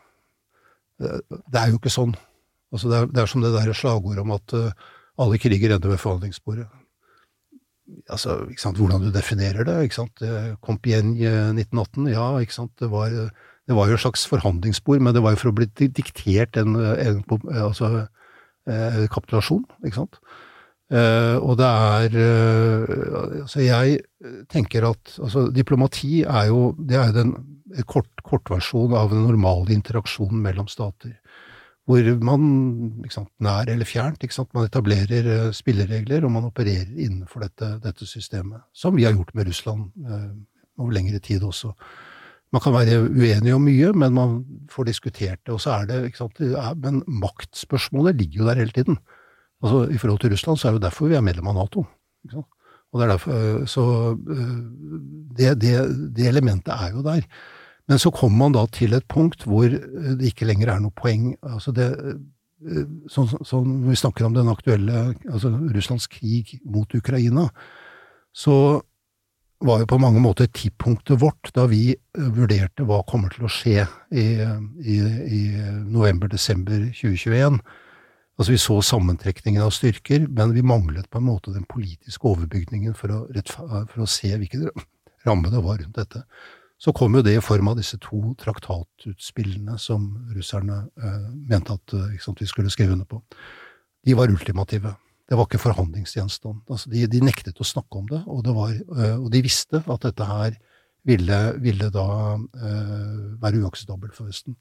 det er jo ikke sånn. Altså, det er, det er som det der slagord om at uh, alle kriger ender ved forhandlingsbordet. Altså, ikke sant, hvordan du definerer det, ikke sant, Compiègne nitten atten, ja, ikke sant, det var, det var jo et slags forhandlingsspor, men det var jo for å bli diktert en, en altså, eh, kapitulasjon, ikke sant, eh, og det er, eh, altså jeg tenker at, altså diplomati er jo, det er jo den kort, kortversjon av den normale interaksjonen mellom stater, hvor man, ikke sant, nær eller fjernt, ikke sant, man etablerer spilleregler, og man opererer innenfor dette, dette systemet, som vi har gjort med Russland eh, over lengre tid også. Man kan være uenig om mye, men man får diskutert det, og så er det, ikke sant, det er, men maktspørsmålet ligger jo der hele tiden. Altså, i forhold til Russland, så er det derfor vi er medlem av NATO, ikke sant? Og det er derfor, så det, det, det elementet er jo der. Men så kommer man da til et punkt hvor det ikke lenger er noe poeng. Altså det, sånn, sånn vi snakker om den aktuelle, altså Russlands krig mot Ukraina, så var jo på mange måter tidspunktet vårt da vi vurderte hva kommer til å skje i, i, i november-desember tjue tjueen. Altså vi så sammentrekningen av styrker, men vi manglet på en måte den politiske overbygningen for å, for å se hvilken ramme det var rundt dette. Så kom jo det i form av disse to traktatutspillene som russerne eh, mente at eh, ikke sant, vi skulle skrive under på. De var ultimative. Det var ikke forhandlingsgjenstand. Altså, de, de nektet å snakke om det, og, det var, eh, og de visste at dette her ville, ville da eh, være uakseptabelt for Vesten.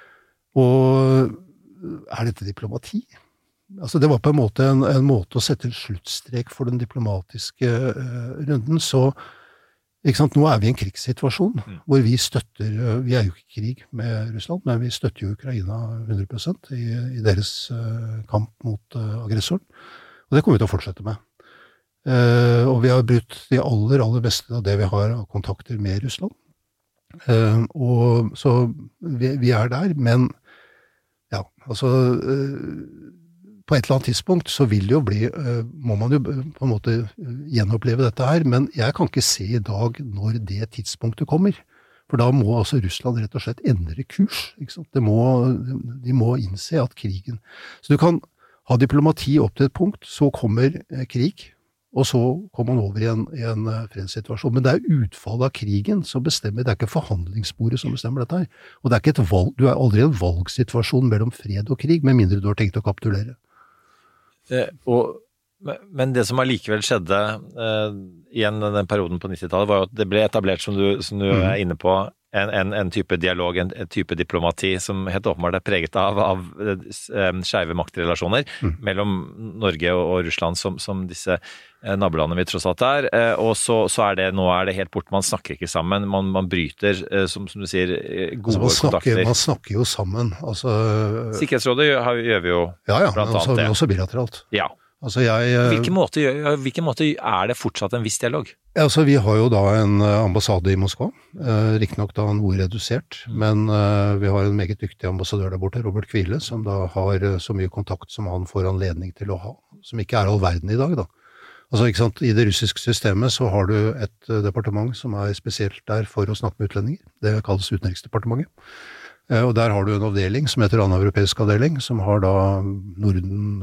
Og er dette diplomati? Altså, det var på en måte en, en måte å sette en sluttstrek for den diplomatiske eh, runden, så ikke sant? Nå er vi i en krigssituasjon, mm. hvor vi støtter, vi er jo ikke i krig med Russland, men vi støtter jo Ukraina hundre prosent i, i deres uh, kamp mot uh, aggressoren. Og det kommer vi til å fortsette med. Uh, og vi har brutt de aller, aller beste av det vi har av kontakter med Russland. Uh, og så vi, vi er der, men ja, altså uh, på et eller annet tidspunkt så vil det jo bli, må man jo på en måte gjenoppleve dette her, men jeg kan ikke se i dag når det tidspunktet kommer. For da må altså Russland rett og slett endre kurs. Ikke sant? Det må, de må innse at krigen... Så du kan ha diplomati opp til et punkt, så kommer krig, og så kommer man over i en, i en fredssituasjon. Men det er utfallet av krigen som bestemmer, det er ikke forhandlingssporet som bestemmer dette her. Og det er ikke et valg, du er aldri i en valgsituasjon mellom fred og krig, med mindre du har tenkt å kapitulere. Eh, og, men det som allikevel skjedde eh, igjen den perioden på nittitallet var jo at det ble etablert, som du, som du mm. er inne på, en, en, en type dialog, en, en type diplomati som helt åpenbart er preget av, av eh, skeive maktrelasjoner mm. mellom Norge og, og Russland som, som disse eh, nabolandene vi tross alt er, eh, og så, så er det, nå er det helt bort, man snakker ikke sammen, man, man bryter, eh, som, som du sier, gode altså, man snakker, kontakter. Man snakker jo sammen, altså... Sikkerhetsrådet gjør, gjør vi jo ja, ja, blant også, annet det. Også bilateralt. Ja. Altså jeg, hvilken, måte, hvilken måte er det fortsatt en viss dialog? Altså vi har jo da en ambassade i Moskva, eh, riktignok da noe redusert, mm. men eh, vi har en meget dyktig ambassadør der borte, Robert Kvile, som da har så mye kontakt som han får anledning til å ha, som ikke er all verden i dag da. Altså, ikke sant, i det russiske systemet så har du et departement som er spesielt der for å snakke med utlendinger. Det kalles utenriksdepartementet. Og der har du en avdeling som heter annen europeisk avdeling, som har da Norden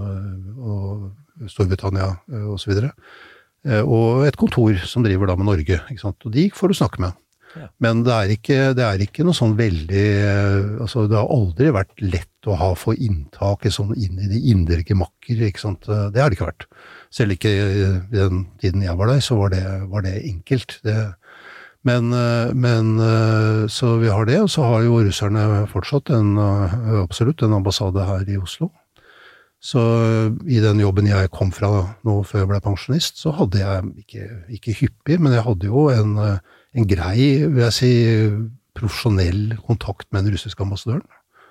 og Storbritannia og så videre. Og et kontor som driver da med Norge, ikke sant? Og de får du snakke med. Ja. Men det er ikke, det er ikke noe sånn veldig, altså det har aldri vært lett å ha for inntak sånn inn i de indre gemakker, ikke sant? Det har det ikke vært. Selv ikke i den tiden jeg var der, så var det, var det enkelt. Det, men, men så vi har det, og så har jo russerne fortsatt en, absolutt en ambassade her i Oslo. Så i den jobben jeg kom fra nå før jeg ble pensjonist, så hadde jeg ikke, ikke hyppig, men jeg hadde jo en, en grei, vil jeg si, profesjonell kontakt med den russiske ambassadøren.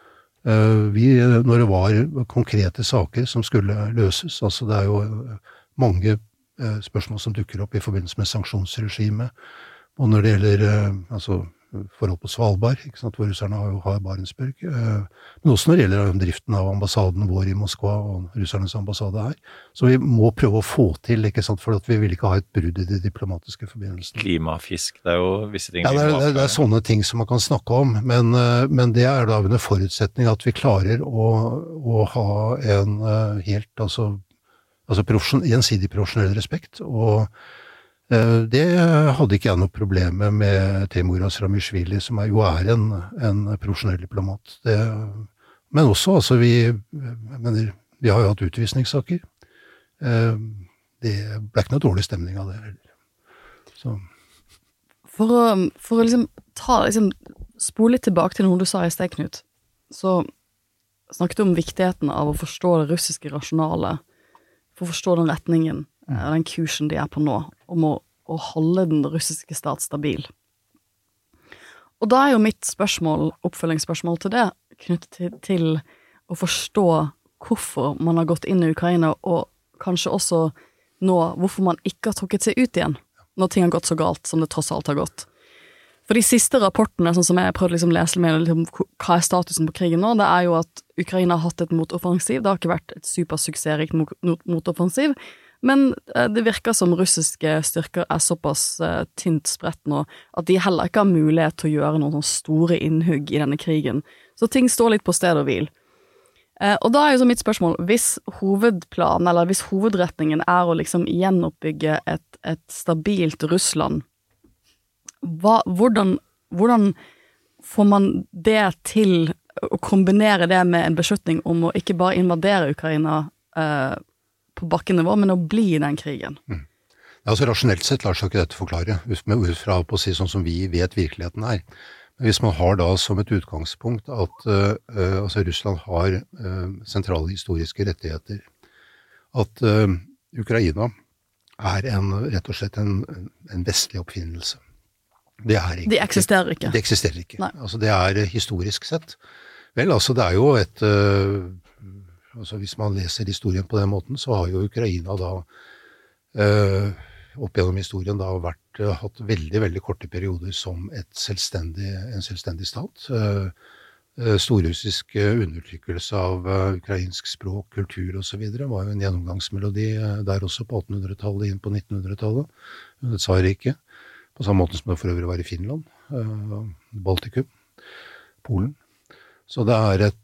Vi, når det var konkrete saker som skulle løses, altså det er jo mange spørsmål som dukker opp i forbindelse med sanksjonsregimet, og når det gjelder altså, forhold på Svalbard, ikke sant, hvor russerne har, har Barentsburg, men også når det gjelder driften av ambassaden vår i Moskva og russernes ambassade her. Så vi må prøve å få til, ikke sant, for at vi vil ikke ha et brudd i de diplomatiske forbindelsene. Klimafisk, det er jo visse ting. Ja, det er, det, er, det er sånne ting som man kan snakke om, men, men det er da under forutsetning at vi klarer å, å ha en helt, altså, altså profesjon, gjensidig profesjonell respekt, og det hadde ikke jeg noe problem med Temur Asramishvili, som er, jo er en, en profesjonell diplomat. Det, men også, altså, vi, mener, vi har jo hatt utvisningssaker. Det ble ikke noe dårlig stemning av det heller. Så. For å, for å liksom ta, liksom, spole litt tilbake til noe du sa i sted, Knut, så snakket du om viktigheten av å forstå det russiske rasjonalet, for å forstå den retningen, den kursen de er på nå, om å, å holde den russiske stat stabil. Og da er jo mitt spørsmål, oppfølgingsspørsmål til det, knyttet til, til å forstå hvorfor man har gått inn i Ukraina, og kanskje også nå hvorfor man ikke har trukket seg ut igjen, når ting har gått så galt som det tross alt har gått. For de siste rapportene, sånn som jeg har prøvd å liksom lese med, liksom, hva er statusen på krigen nå, det er jo at Ukraina har hatt et motoffensiv, det har ikke vært et supersuksessrikt motoffensiv, men det virker som russiske styrker er såpass uh, tynt spredt nå, at de heller ikke har mulighet til å gjøre noen sånne store innhugg i denne krigen. Så ting står litt på sted og hvil. Uh, og da er jo så mitt spørsmål, hvis hovedplanen, eller hvis hovedretningen er å liksom gjenoppbygge et, et stabilt Russland, hva, hvordan, hvordan får man det til å kombinere det med en beslutning om å ikke bare invadere Ukraina uh, på bakkenivå, men å bli i den krigen? Mm. Altså rasjonelt sett lar seg ikke dette forklare, ut fra på å si sånn som vi vet virkeligheten er. Men hvis man har da som et utgangspunkt at uh, altså Russland har uh, sentrale historiske rettigheter, at uh, Ukraina er en, rett og slett en, en vestlig oppfinnelse. Det er ikke. De eksisterer ikke. Det eksisterer ikke. Nei. Altså det er historisk sett. Vel, altså det er jo et... Uh, Altså hvis man leser historien på den måten, så har jo Ukraina da eh, opp gjennom historien da vært, uh, hatt veldig, veldig korte perioder som et selvstendig, en selvstendig stat. Uh, uh, storrussisk uh, undertrykkelse av uh, ukrainsk språk, kultur og så videre var jo en gjennomgangsmelodi uh, der også på attenhundretallet inn på nittenhundretallet, under Tsarriket, på samme måte som det for øvrig var i Finland, uh, Baltikum, Polen. Så det er et,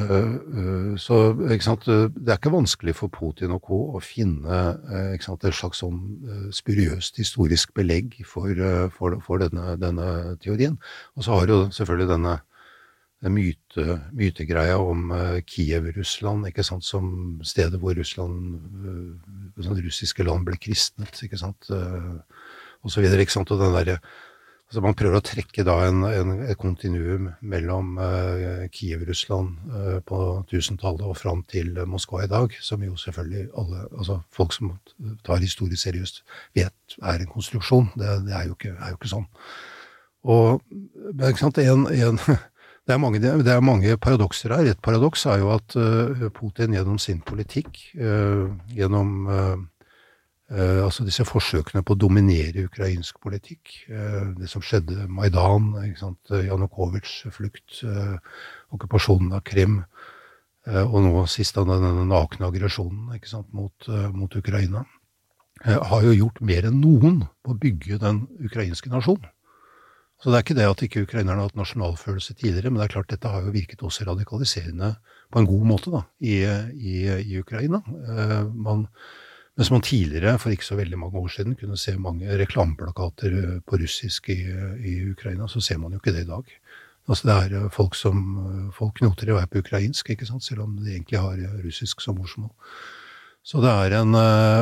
så, ikke sant, det er ikke vanskelig for Putin og co. Å finne ikke sant, et slags sånn spuriøst historisk belegg for, for, for denne, denne teorien. Og så har jo selvfølgelig denne myte, mytegreia om Kiev-Russland, ikke sant, som stedet hvor Russland, sånn russiske land ble kristnet, ikke sant, og så videre, ikke sant, og den der. Så man prøver å trekke da en, en, et kontinuum mellom uh, Kiev-Russland uh, på tusentallet og fram til uh, Moskva i dag, som jo selvfølgelig alle, altså folk som tar historie seriøst, vet er en konstruksjon. Det, det er, jo ikke, er jo ikke sånn. Og, ikke sant, en, en, Det er, mange, det er mange paradokser her. Et paradoks er jo at uh, Putin gjennom sin politikk, uh, gjennom uh, uh, altså disse forsøkene på å dominere ukrainsk politikk, uh, det som skjedde Maidan, ikke sant, Janukovits flukt, uh, okkupasjonen av Krim, uh, og nå sist av denne nakne aggresjonen, ikke sant, mot, uh, mot Ukraina, uh, har jo gjort mer enn noen på å bygge den ukrainske nasjonen. Så det er ikke det at ikke ukrainerne har hatt nasjonalfølelse tidligere, men det er klart dette har jo virket også radikaliserende på en god måte da, i, i, i Ukraina. Eh, man, mens man tidligere, for ikke så veldig mange år siden, kunne se mange reklameplakater på russisk i, i Ukraina, så ser man jo ikke det i dag. Altså det er folk som, folk knoter i vei på ukrainsk, ikke sant, selv om de egentlig har russisk som morsmål. Så det er en,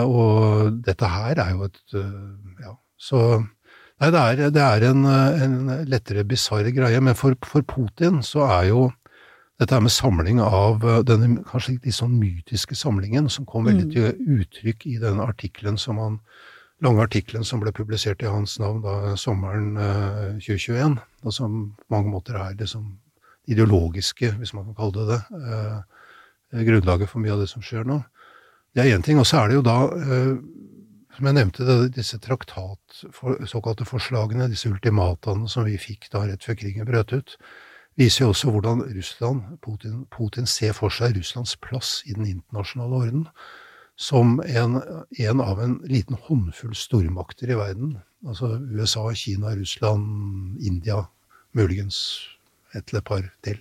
og dette her er jo et, ja, så... Nei, det er, det er en, en lettere bizarre greie, men for, for Putin så er jo dette med samling av denne kanskje litt sånn mytiske samlingen som kom veldig til uttrykk i den artikkelen som han, lange artikkelen som ble publisert i hans navn da sommeren uh, tjue tjueen, og som på mange måter er det som ideologiske, hvis man kan kalle det det, uh, grunnlaget for mye av det som skjer nå. Det er en ting, og så er det jo da uh, som jeg nevnte, det, disse traktat, for, såkalte forslagene, disse ultimataene som vi fikk da rett før krigen brøt ut, viser jo også hvordan Russland, Putin, Putin ser for seg Russlands plass i den internasjonale orden som en, en av en liten håndfull stormakter i verden. Altså U S A, Kina, Russland, India, muligens et eller et par til.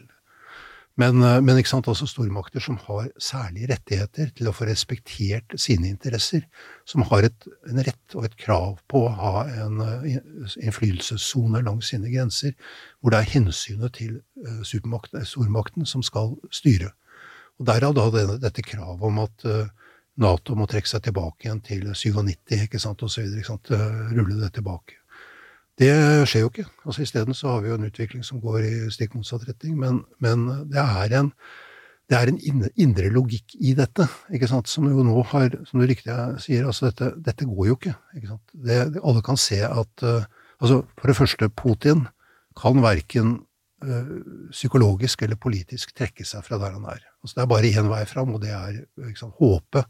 Men, men ikke sant, altså stormakter som har særlige rettigheter til å få respektert sine interesser, som har et, en rett og et krav på å ha en innflytelseszone langs sine grenser, hvor det er hensynet til uh, stormakten som skal styre. Og derav da denne, dette kravet om at uh, NATO må trekke seg tilbake igjen til nittisju, ikke sant, og så videre, ikke sant, uh, rulle det tilbake. Det skjer jo ikke. Altså, i stedet så har vi jo en utvikling som går i stikk motsatt retning, men, men det er en, det er en indre, indre logikk i dette, ikke sant? Som jo nå har, som du riktig sier, altså dette, dette går jo ikke. Ikke sant? Det, det, alle kan se at, uh, altså for det første, Putin kan hverken uh, psykologisk eller politisk trekke seg fra der han er. Altså det er bare en vei fram, og det er ikke sant, håpet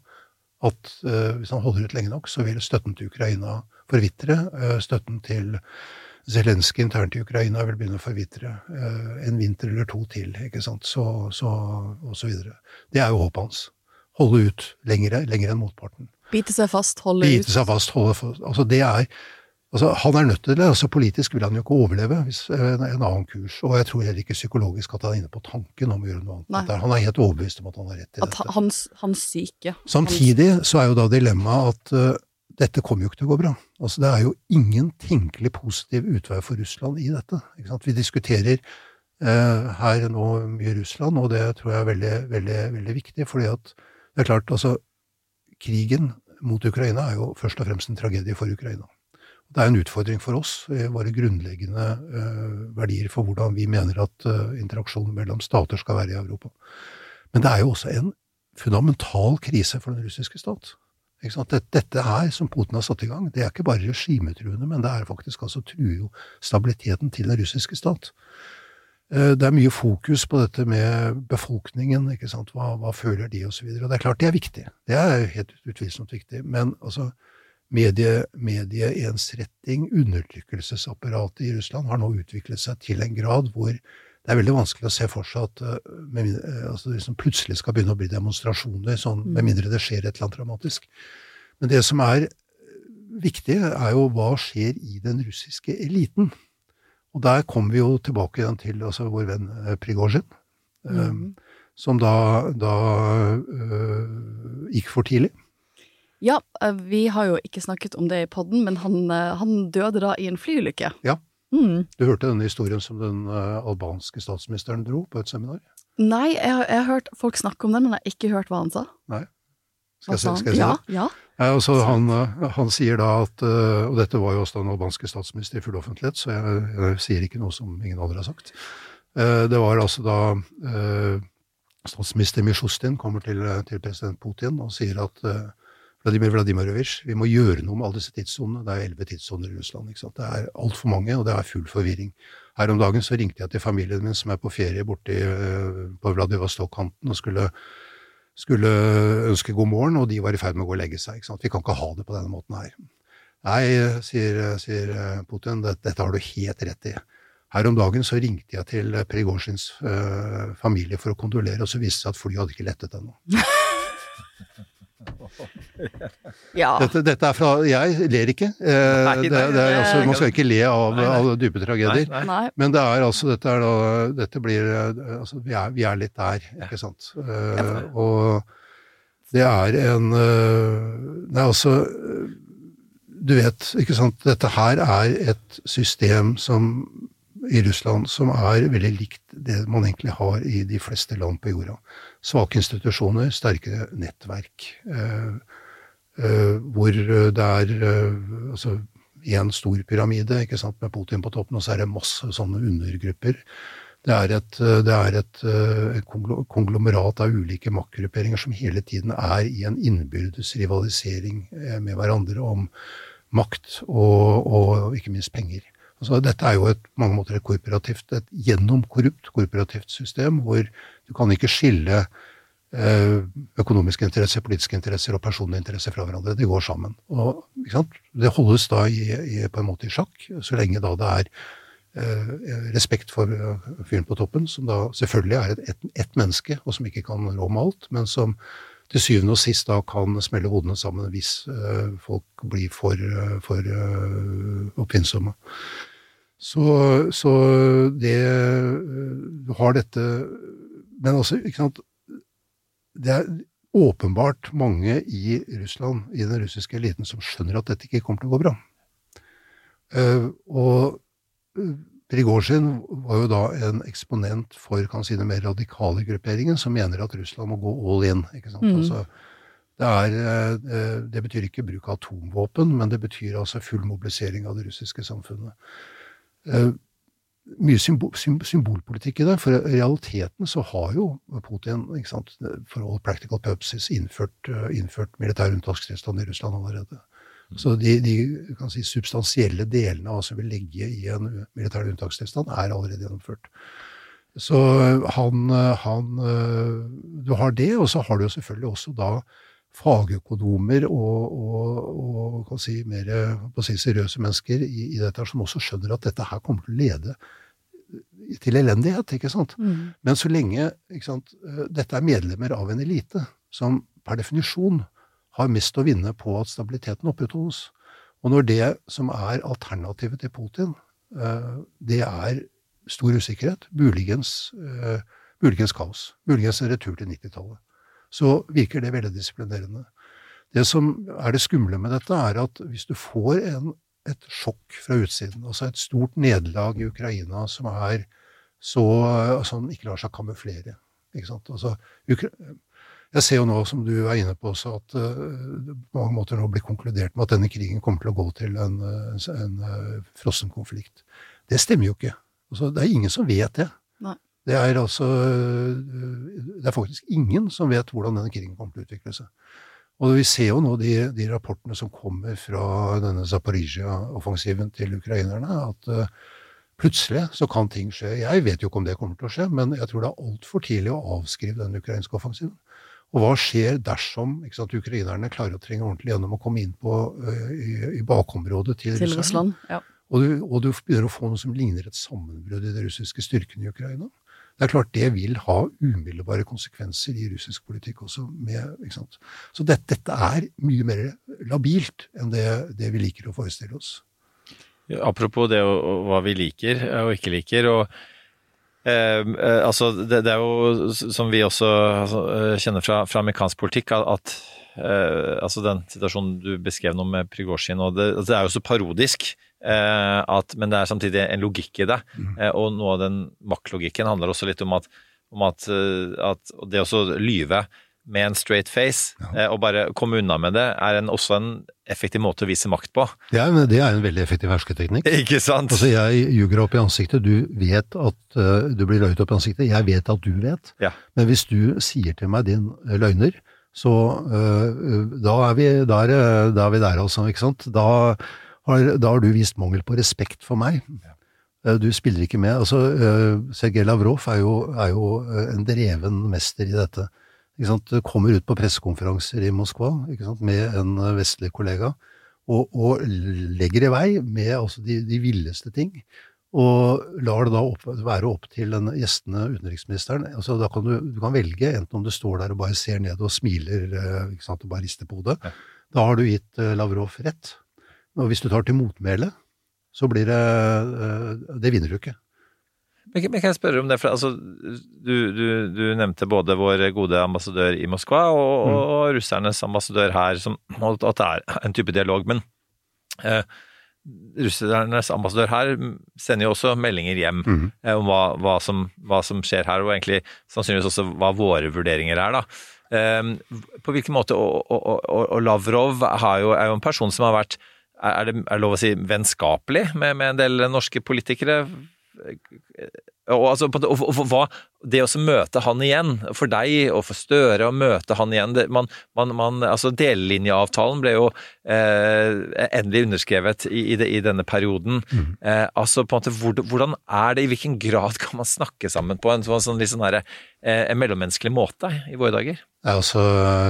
at uh, hvis han holder ut lenge nok, så vil støtten til Ukraina forvitre, uh, støtten til Zelenskyj internt i Ukraina vil begynne å forvitre uh, en vinter eller to til, ikke sant, så, så, og så videre. Det er jo håpet hans. Holde ut lengre, lengre enn motparten. Bite seg fast, holde Bite ut. Bite seg fast, holde fast. Altså det er, altså han er nødt til det, altså politisk vil han jo ikke overleve hvis en, en annen kurs, og jeg tror heller ikke psykologisk at han er inne på tanken om å gjøre noe annet. Han er helt overbevist om at han har rett i at dette. Hans, hans syke. Samtidig så er jo da dilemmaet at uh, dette kommer jo ikke til å gå bra. Altså det er jo ingen tenkelig positiv utvei for Russland i dette. Ikke sant? Vi diskuterer uh, her nå mye Russland, og det tror jeg er veldig, veldig, veldig viktig, fordi at det er klart, altså krigen mot Ukraina er jo først og fremst en tragedie for Ukraina. Det er en utfordring for oss, våre grunnleggende uh, verdier for hvordan vi mener at uh, interaksjonen mellom stater skal være i Europa. Men det er jo også en fundamental krise for den russiske stat. Ikke sant? Dette, dette her som Putin har satt i gang, det er ikke bare regimetruende, men det er faktisk altså truer jo stabiliteten til den russiske stat. Uh, det er mye fokus på dette med befolkningen, ikke sant? Hva, hva føler de og så videre. Og det er klart det er viktig. Det er helt utvilsomt viktig, men altså Medie, medieensretting, undertrykkelsesapparatet i Russland har nå utviklet seg til en grad hvor det er veldig vanskelig å se for seg at med, altså, liksom plutselig skal begynne å bli demonstrasjoner, sånn, med mindre det skjer et eller annet dramatisk. Men det som er viktig er jo hva skjer i den russiske eliten. Og der kommer vi jo tilbake igjen til altså, vår venn Prigozjin, mm. um, som da, da uh, gikk for tidlig. Ja, vi har jo ikke snakket om det i podden, men han, han døde da i en flyulykke. Ja, mm. Du hørte denne historien som den uh, albanske statsministeren dro på et seminar? Nei, jeg, jeg har hørt folk snakke om det, men jeg har ikke hørt hva han sa. Nei, skal jeg, skal jeg si ja, det? Ja, ja. Altså, han, han sier da at, uh, og dette var jo også den albanske statsminister i full offentlighet, så jeg, jeg sier ikke noe som ingen andre har sagt. Uh, det var altså da uh, statsminister Mishustin kommer til, til president Putin og sier at uh, Vladimir Vladimirovich, vi må gjøre noe med alle disse tidssonene. Det er elleve tidssoner i Russland, ikke sant? Det er alt for mange, og det er full forvirring. Her om dagen så ringte jeg til familien min som er på ferie borte på Vladivostok-kanten og skulle, skulle ønske god morgen, og de var i ferd med å gå og legge seg, ikke sant? Vi kan ikke ha det på denne måten her. Nei, sier, sier Putin, dette, dette har du helt rett i. Her om dagen så ringte jeg til Prigozjins uh, familie for å kondolere, og så viste det seg at flyet hadde ikke lettet ennå. Ja. Dette, dette er fra, jeg ler ikke, eh, nei, det, det er, altså, man skal ikke le av, nei, nei. av dype tragedier, nei, nei. men det er altså, dette er da, dette blir, altså, vi er, vi er litt der, ikke sant? Uh, og det er en, uh, det er altså, du vet, ikke sant, dette her er et system som i Russland som er veldig likt det man egentlig har i de fleste land på jorda. Svake institusjoner, sterke nettverk, eh, eh, hvor det er eh, altså, en stor pyramide, ikke sant, med Putin på toppen, og så er det masse sånne undergrupper. Det er et, det er et, et konglomerat av ulike maktgrupperinger som hele tiden er i en innbyrdes rivalisering med hverandre om makt og, og ikke minst penger. Altså, dette er jo et, på mange måter et korporativt, et gjennomkorrupt korporativt system, hvor du kan ikke skille eh, økonomiske interesser, politiske interesser og personlige interesser fra hverandre. Det går sammen. Og, ikke sant? Det holdes da i, i, på en måte i sjakk, så lenge da det er eh, respekt for fyren på toppen, som da selvfølgelig er et, et, et menneske, og som ikke kan rå med alt, men som til syvende og sist da kan smelle hodene sammen hvis uh, folk blir for, uh, for uh, oppfinnsomme. Så, så det, du har dette, men også, ikke sant, det er åpenbart mange i Russland, i den russiske eliten, som skjønner at dette ikke kommer til å gå bra. Uh, og Prigozjin var jo da en eksponent for, kan si, den mer radikale grupperingen, som mener at Russland må gå all in, ikke sant? Mm. Altså, det, er, det betyr ikke bruk av atomvåpen, men det betyr altså full mobilisering av det russiske samfunnet. Uh, mye symbol, symbolpolitikk i det, for i realiteten så har jo Putin, ikke sant, for all practical purposes innført, uh, innført militær unntakstilstand i Russland allerede. Så de, de kan si, substansielle delene av hva som vil ligge i en militær unntakstilstand er allerede gjennomført. Så han, han, du har det, og så har du jo selvfølgelig også da fagøkonomer og, og, og kan si, mer på si, seriøse mennesker i, i dette som også skjønner at dette her kommer til å lede til elendighet, ikke sant? Mm. Men så lenge, ikke sant, dette er medlemmer av en elite som per definisjon har mest å vinne på at stabiliteten opprettholdes. Og når det som er alternativet til Putin, det er stor usikkerhet, muligens, muligens kaos, muligens en retur til nittitallet, så virker det veldig disiplinerende. Det som er det skumle med dette er at hvis du får en, et sjokk fra utsiden, altså et stort nederlag i Ukraina som er så, altså ikke lar seg kamuflere, ikke sant? Altså, Ukra- Jeg ser jo nå, som du er inne på også, at uh, på mange måter nå blir konkludert med at denne krigen kommer til å gå til en, en, en uh, frossen konflikt. Det stemmer jo ikke. Altså, det er ingen som vet det. Nei. Det er altså, uh, det er faktisk ingen som vet hvordan denne krigen kommer til å utvikle seg. Og vi ser jo nå de, de rapportene som kommer fra denne Zaporizjzja-offensiven til ukrainerne, at uh, plutselig så kan ting skje. Jeg vet jo ikke om det kommer til å skje, men jeg tror det er alt for tidlig å avskrive den ukrainske offensiven. Og hva skjer dersom, ikke sant, ukrainerne klarer å trenge ordentlig gjennom å komme inn på, uh, i, i bakområdet til, til Russland? Ja. Og, du, og du begynner å få noe som ligner et sammenbrudd i de russiske styrkene i Ukraina. Det er klart det vil ha umiddelbare konsekvenser i russisk politikk også. Med, ikke sant? Så det, dette er mye mer labilt enn det, det vi liker å forestille oss. Ja, apropos det og, og hva vi liker og ikke liker, og Eh, eh, altså det, det er jo som vi også altså, kjenner fra, fra amerikansk politikk at, at eh, altså den situasjonen du beskrev nå med Prigozjin, og det, det er jo så parodisk eh, at, men det er samtidig en logikk i det, mm. eh, og noe av den maktlogikken handler også litt om at, om at, at det også lyve med en straight face, ja. eh, og bare komme unna med det, er en, også en effektiv måte å vise makt på. Det er, det er en veldig effektiv hersketeknikk. Ikke sant? Altså jeg ljuger opp i ansiktet, du vet at uh, du blir løyet opp i ansiktet, jeg vet at du vet, ja. Men hvis du sier til meg din løgner, Så uh, da, er vi, da, er, da er vi der altså, ikke sant? Da har, da har du vist mangel på respekt for meg. Uh, du spiller ikke med. Altså, uh, Sergej Lavrov er jo, er jo en dreven mester i dette. Ikke sant? Kommer ut på pressekonferanser i Moskva, ikke sant? Med en vestlig kollega, og, og legger i vei med altså, de, de villeste ting. Og lar det da opp, være opp til den gjestende utenriksministeren. Altså, da kan du, du kan velge, enten om du står der og bare ser ned og smiler, ikke sant, og bare rister på hodet. Ja. Da har du gitt uh, Lavrov rett. Og hvis du tar til motmæle, så blir det, uh, det vinner du ikke. Men, men kan jeg spørre om det, for altså, du, du, du nevnte både vår gode ambassadør i Moskva og, mm. og russernes ambassadør her, som, at det er en type dialog, men uh, russernes ambassadør her sender jo også meldinger hjem mm. eh, om hva, hva, som, hva som skjer her, og egentlig sannsynligvis også hva våre vurderinger er da. Eh, på hvilken måte, og, og, og, og Lavrov har jo, er jo en person som har vært, er det, er det lov å si, vennskapelig med, med en del norske politikere? Og, altså, og, og hva, det å møte han igjen, for deg og for Støre å møte han igjen, det, man, man, man, altså delelinjeavtalen ble jo eh, endelig underskrevet i, i, det, i denne perioden. Mm. Eh, altså på en måte, hvor, hvordan er det, i hvilken grad kan man snakke sammen på en sånn, sånn, litt sånn her, eh, en mellommenneskelig måte i våre dager? Ja, altså,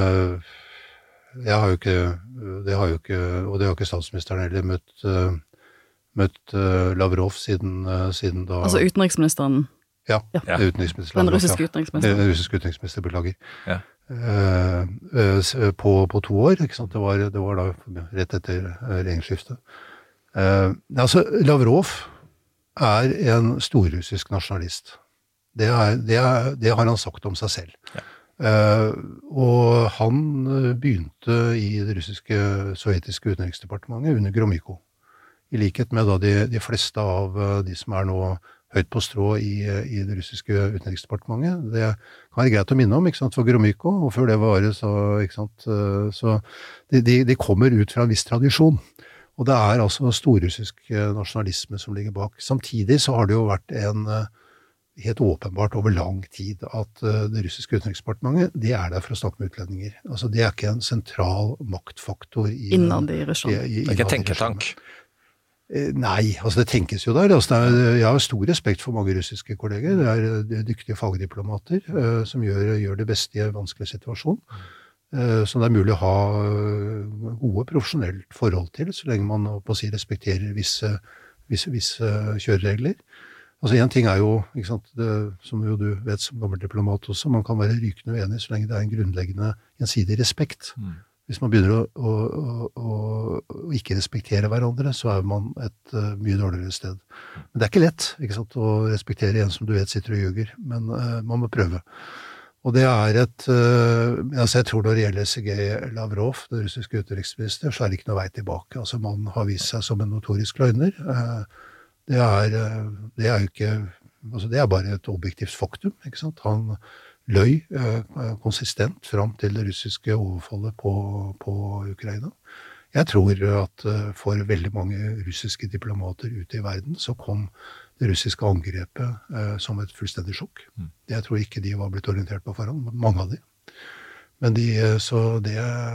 jeg har jo ikke, det har jo ikke, og det har ikke statsministeren heller møtt, uh, møtt uh, Lavrov siden, uh, siden da... Altså utenriksministeren? Ja, ja. Det er utenriksministeren. Den russiske utenriksministeren. Den russiske utenriksminister, beklager. Ja. Uh, uh, på, på to år, ikke sant? Det var, det var da rett etter regjeringsskiftet. Uh, altså, Lavrov er en storrussisk nasjonalist. Det, er, det, er, det har han sagt om seg selv. Ja. Uh, og han begynte i det russiske sovjetiske utenriksdepartementet under Gromyko. I likhet med da de, de fleste av de som er nå høyt på strå i, i det russiske utenriksdepartementet. Det kan være greit å minne om, ikke sant, for Gromyko, og før det var det, så, ikke sant, så de, de, de kommer ut fra en viss tradisjon. Og det er altså storrussisk nasjonalisme som ligger bak. Samtidig så har det jo vært en helt åpenbart over lang tid at det russiske utenriksdepartementet, det er der for å snakke med utlendinger. Altså det er ikke en sentral maktfaktor i... Innad i regimet. Det er ikke en tenketank. Nei, altså det tenkes jo der. Altså det er, jeg har stor respekt for mange russiske kolleger. Det er, det er dyktige fagdiplomater uh, som gjør, gjør det beste i en vanskelig situasjon. Uh, som det er mulig å ha gode profesjonelt forhold til, så lenge man på å si respekterer visse, visse, visse kjøreregler. Altså en ting er jo, ikke sant, det, som jo du vet som gammel diplomat også, man kan være rykende uenig så lenge det er en grunnleggende gjensidig respekt. Mm. Hvis man begynner å, å, å, å ikke respektere hverandre, så er man et uh, mye dårligere sted. Men det er ikke lett, ikke sant, å respektere en som du vet sitter og ljuger, men uh, man må prøve. Og det er et, uh, altså jeg tror når det gjelder Sergej Lavrov, den russiske utenriksminister, så er det ikke noe vei tilbake. Altså man har vist seg som en notorisk løgner. Uh, det, er, uh, det er jo ikke, altså det er bare et objektivt faktum, ikke sant? Han løy eh, konsistent fram til det russiske overfallet på, på Ukraina. Jeg tror at eh, for veldig mange russiske diplomater ute i verden så kom det russiske angrepet eh, som et fullstendig sjokk. Mm. Jeg tror ikke de var blitt orientert på forhånd, mange av de. Men, de, så det,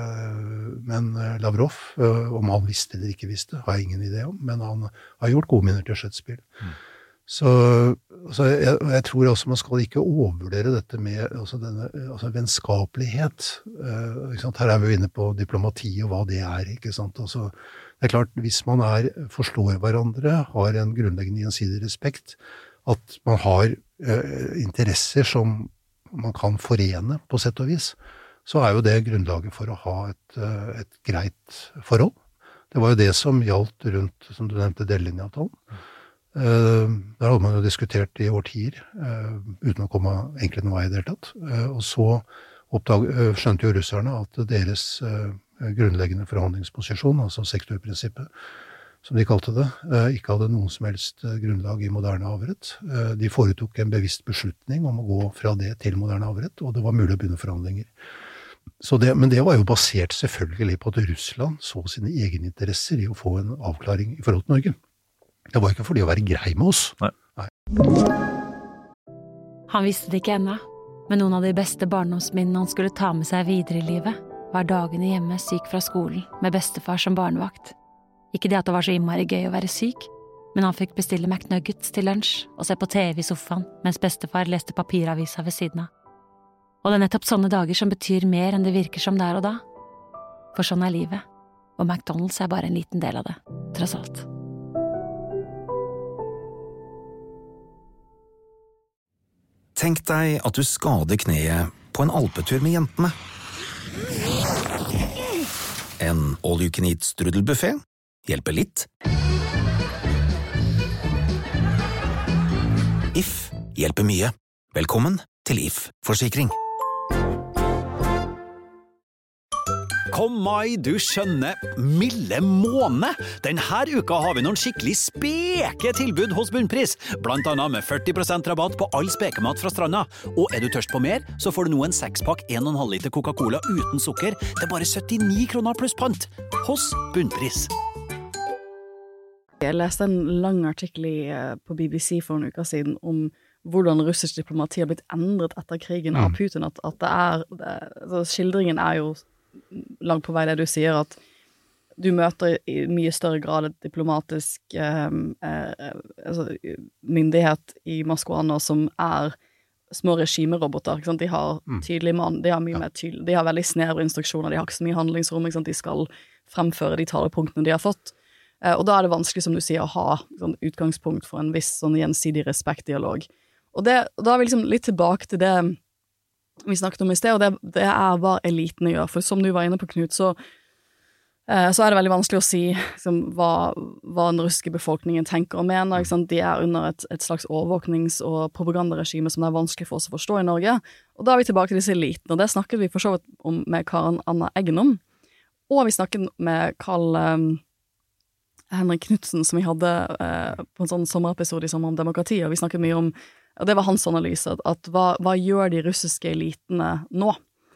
men Lavrov, om han visste eller ikke visste, har jeg ingen idé om, men han har gjort gode minner til skjøttspill. Mm. Så, så jeg, jeg tror også man skal ikke overvurdere dette med altså denne, altså vennskapelighet. Uh, ikke sant? Her er vi jo inne på diplomati og hva det er. Ikke sant? Altså, det er klart, hvis man er, forstår hverandre, har en grunnleggende gjensidig respekt, at man har uh, interesser som man kan forene på sett og vis, så er jo det grunnlaget for å ha et, uh, et greit forhold. Det var jo det som gjaldt rundt, som du nevnte, delelinjeavtalen. Uh, der hadde man jo diskutert i årtier, uh, uten å komme egentlig noe vei i det hele tatt. Uh, og så oppdag, uh, skjønte jo russerne at deres uh, grunnleggende forhandlingsposisjon, altså sektorprinsippet, som de kalte det, uh, ikke hadde noen som helst uh, grunnlag i moderne havrett. Uh, de foretok en bevisst beslutning om å gå fra det til moderne havrett, og det var mulig å begynne forhandlinger. Så det, men det var jo basert selvfølgelig på at Russland så sine egne interesser i å få en avklaring i forhold til Norge. Det var ikke fordi å være grei med oss. Nei. Han visste det ikke ennå, Men noen av de beste barndomsminnene han skulle ta med seg videre i livet, var dagene hjemme syk fra skolen, med bestefar som barnevakt. Ikke det at det var så innmari gøy å være syk, men han fikk bestille McNuggets til lunsj og se på T V i sofaen, mens bestefar leste papiravisa ved siden av. Og det er nettopp sånne dager som betyr mer enn det virker som der og da. For sånn er livet, og McDonald's er bare en liten del av det, tross alt. Tenk deg at du skader kneet på en alpetur med jentene. En all-you-can-eat strudelbuffet hjelper litt. If hjelper mye. Velkommen til If Forsikring. Kom mai, du skjønner, milde måne! Denne uka har vi noen skikkelig speke tilbud hos Bunnpris, blant annet med førti prosent rabatt på all spekemat fra stranda. Og er du tørst på mer, så får du nå en sekspakk en komma fem liter Coca-Cola uten sukker. Det er bare syttini kroner pluss pant hos Bunnpris. Jeg leste en lang artikkel på B B C for en uke siden om hvordan russisk diplomati har blitt endret etter krigen av Putin, at, at det er, det, altså skildringen er jo langt på vei det du sier, at du møter i mye større grad et diplomatisk eh, eh, altså, myndighet i Moskva nå som er små regimeroboter, ikke sant? De har tydelig mann, de har mye mer tydelig, de har veldig snevre instruksjoner, de har ikke så mye handlingsrom, ikke sant? De skal fremføre de talepunktene de har fått, eh, og da er det vanskelig, som du sier, å ha sånn, utgangspunkt for en viss sånn gjensidig respektdialog. Og, det, og da er vi liksom litt tilbake til det vi snakket om i sted, og det, det er hva elitene gjør, for som du var inne på, Knut, så, eh, så er det veldig vanskelig å si liksom, hva, hva den russiske befolkningen tenker og mener, ikke sant? De er under et, et slags overvåknings- og propagandaregime som det er vanskelig for oss å forstå i Norge, og da er vi tilbake til disse elitene, og det snakket vi for så vidt om med Karen Anna Eggen om, og vi snakket med Karl eh, Henrik Knudsen, som vi hadde eh, på en sånn sommerepisode i Sommer om demokrati, og vi snakket mye om, og det var hans analyse, at, at hva, hva gjør de russiske elitene nå?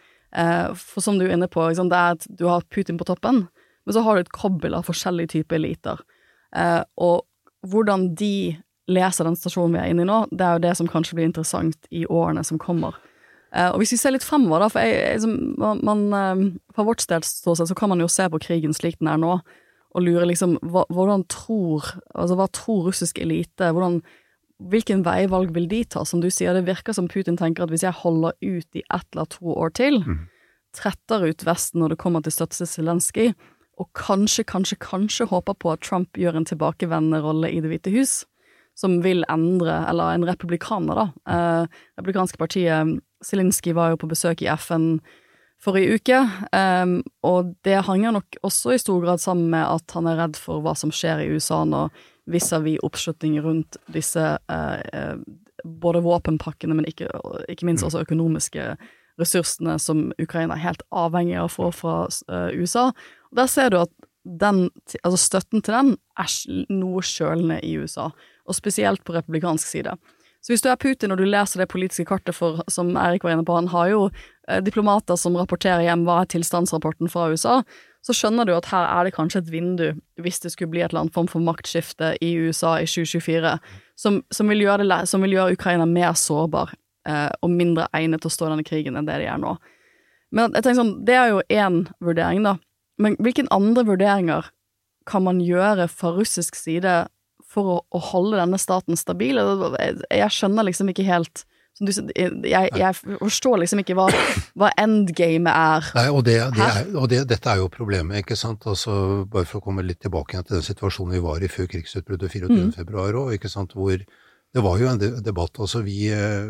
Eh, for som du er inne på, liksom, det er at du har Putin på toppen, men så har du et kobbel av forskjellige typer eliter. Eh, og hvordan de leser den stasjonen vi er inne i nå, det er jo det som kanskje blir interessant i årene som kommer. Eh, og hvis vi ser litt fremover da, for jeg, jeg, man, man, eh, fra vårt sted så kan man jo se på krigen slik den er nå, og lure liksom, hva, hvordan tror, altså hva tror russisk elite, hvordan hvilken veivalg vil de ta? Som du sier, det virker som Putin tenker at hvis jeg holder ut i ett eller to år til, mm. tretter ut Vesten når det kommer til støtte til Zelensky, og kanskje, kanskje, kanskje håper på at Trump gjør en tilbakevendende rolle i Det hvite hus, som vil endre, eller en republikaner da. Eh, republikanske partiet, Zelensky var jo på besøk i F N forrige uke, eh, og det hanger nok også i stor grad sammen med at han er redd for hva som skjer i U S A nå, vis-à-vis oppslutning rundt disse eh, både våpenpakkene, men ikke, ikke minst også økonomiske ressursene som Ukraina er helt avhengig av å få fra eh, U S A. Og der ser du at den, altså støtten til den er noe kjølende i U S A, og spesielt på republikansk side. Så hvis du er Putin og du leser det politiske kartet for, som Erik var inne på, han har jo eh, diplomater som rapporterer hjem hva er tilstandsrapporten fra U S A, så skjønner du at her er det kanskje et vindu, hvis det skulle bli et eller annet form for maktskifte i U S A i tjue tjuefire, som, som, vil, gjøre det, som vil gjøre Ukraina mer sårbar eh, og mindre egnet til å stå i denne krigen enn det de er nå. Men jeg tenker sånn, det er jo en vurdering da, men hvilke andre vurderinger kan man gjøre fra russisk side for å, å holde denne staten stabil? Jeg, jeg skjønner liksom ikke helt, som du, jeg, jeg forstår liksom ikke hva, hva endgame er. Nei, og, det, det er, og det, dette er jo problemet, ikke sant? Altså, bare for å komme litt tilbake igjen til den situasjonen vi var i før krigsutbruddet fireogtyvende februar også, ikke sant? Hvor det var jo en debatt, altså vi